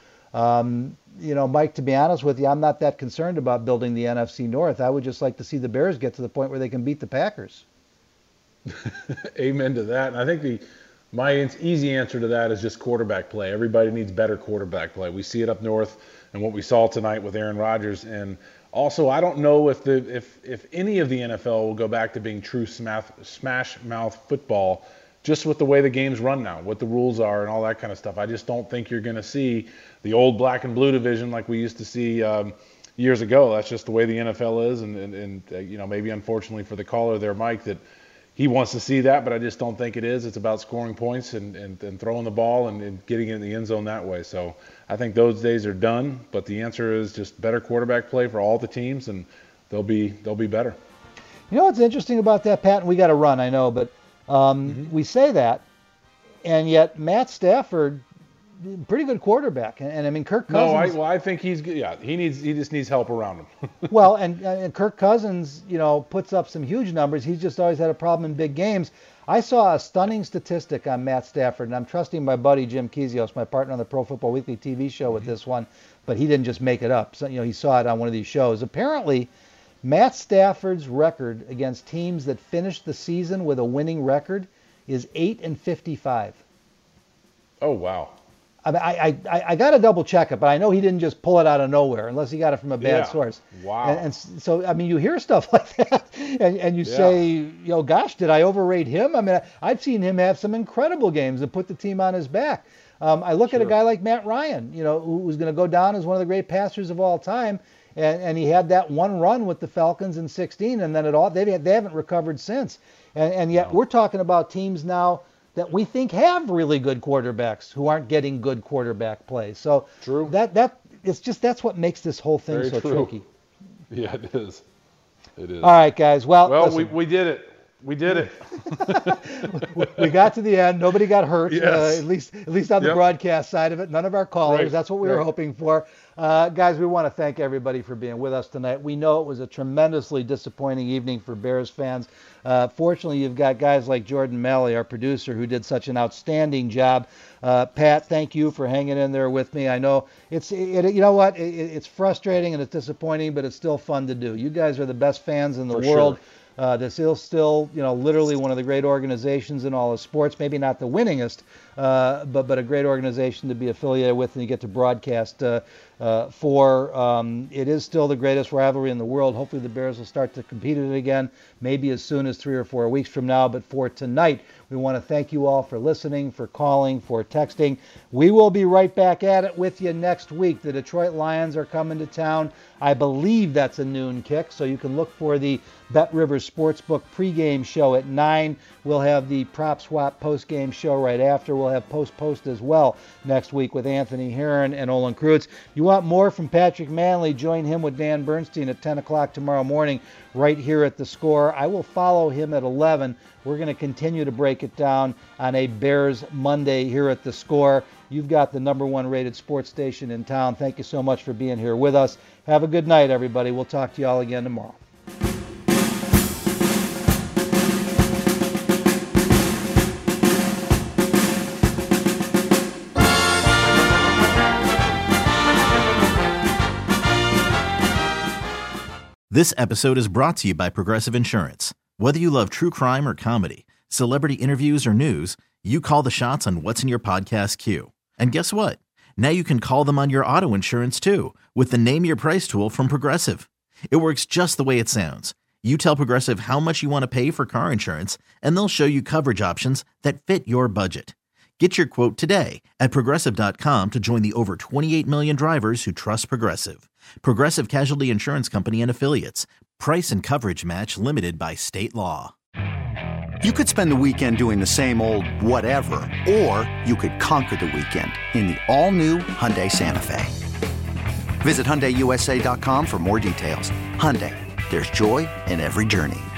Mike, to be honest with you, I'm not that concerned about building the NFC North. I would just like to see the Bears get to the point where they can beat the Packers. Amen to that. And I think my easy answer to that is just quarterback play. Everybody needs better quarterback play. We see it up north and what we saw tonight with Aaron Rodgers. And also, I don't know if any of the NFL will go back to being true smash mouth football, just with the way the game's run now, what the rules are and all that kind of stuff. I just don't think you're going to see the old black and blue division like we used to see years ago. That's just the way the NFL is. And maybe unfortunately for the caller there, Mike, that he wants to see that, but I just don't think it is. It's about scoring points and throwing the ball and getting it in the end zone that way. So I think those days are done, but the answer is just better quarterback play for all the teams, and they'll be better. What's interesting about that, Pat, and we got to run, I know, but we say that, and yet Matt Stafford, pretty good quarterback, and I mean Kirk Cousins. No, I think he just needs help around him. Well, and Kirk Cousins, puts up some huge numbers. He's just always had a problem in big games. I saw a stunning statistic on Matt Stafford, and I'm trusting my buddy Jim Kezios, my partner on the Pro Football Weekly TV show, with this one, but he didn't just make it up. So he saw it on one of these shows. Apparently, Matt Stafford's record against teams that finished the season with a winning record is 8-55. Oh, wow. I mean, I got to double check it, but I know he didn't just pull it out of nowhere unless he got it from a bad source. Wow. And so, I mean, you hear stuff like that and you say, gosh, did I overrate him? I mean, I've seen him have some incredible games and put the team on his back. I look at a guy like Matt Ryan, who's going to go down as one of the great passers of all time. And he had that one run with the Falcons in 2016, and then they haven't recovered since. And yet we're talking about teams now that we think have really good quarterbacks who aren't getting good quarterback play. So true. That's what makes this whole thing Very so true. tricky. Yeah, it is. It is. All right, guys. Well, listen. we did it. We did it. We got to the end. Nobody got hurt, Yes. at least on the broadcast side of it. None of our callers. Right. That's what we were hoping for. Guys, we want to thank everybody for being with us tonight. We know it was a tremendously disappointing evening for Bears fans. Fortunately, you've got guys like Jordan Malley, our producer, who did such an outstanding job. Pat, thank you for hanging in there with me. I know you know what? It's frustrating and it's disappointing, but it's still fun to do. You guys are the best fans in the world. Sure. This is still, literally one of the great organizations in all of sports. Maybe not the winningest, but a great organization to be affiliated with and you get to broadcast for. It is still the greatest rivalry in the world. Hopefully the Bears will start to compete in it again, maybe as soon as 3 or 4 weeks from now. But for tonight, we want to thank you all for listening, for calling, for texting. We will be right back at it with you next week. The Detroit Lions are coming to town. I believe that's a noon kick, so you can look for the Bet Rivers Sportsbook pregame show at 9. We'll have the Prop Swap postgame show right after. We'll have post as well next week with Anthony Herron and Olin Kreutz. You want more from Patrick Manley? Join him with Dan Bernstein at 10 o'clock tomorrow morning right here at The Score. I will follow him at 11. We're going to continue to break it down on a Bears Monday here at The Score. You've got the #1 rated sports station in town. Thank you so much for being here with us. Have a good night, everybody. We'll talk to you all again tomorrow. This episode is brought to you by Progressive Insurance. Whether you love true crime or comedy, celebrity interviews or news, you call the shots on what's in your podcast queue. And guess what? Now you can call them on your auto insurance too with the Name Your Price tool from Progressive. It works just the way it sounds. You tell Progressive how much you want to pay for car insurance, and they'll show you coverage options that fit your budget. Get your quote today at Progressive.com to join the over 28 million drivers who trust Progressive. Progressive Casualty Insurance Company and Affiliates. Price and coverage match limited by state law. You could spend the weekend doing the same old whatever, or you could conquer the weekend in the all-new Hyundai Santa Fe. Visit HyundaiUSA.com for more details. Hyundai, there's joy in every journey.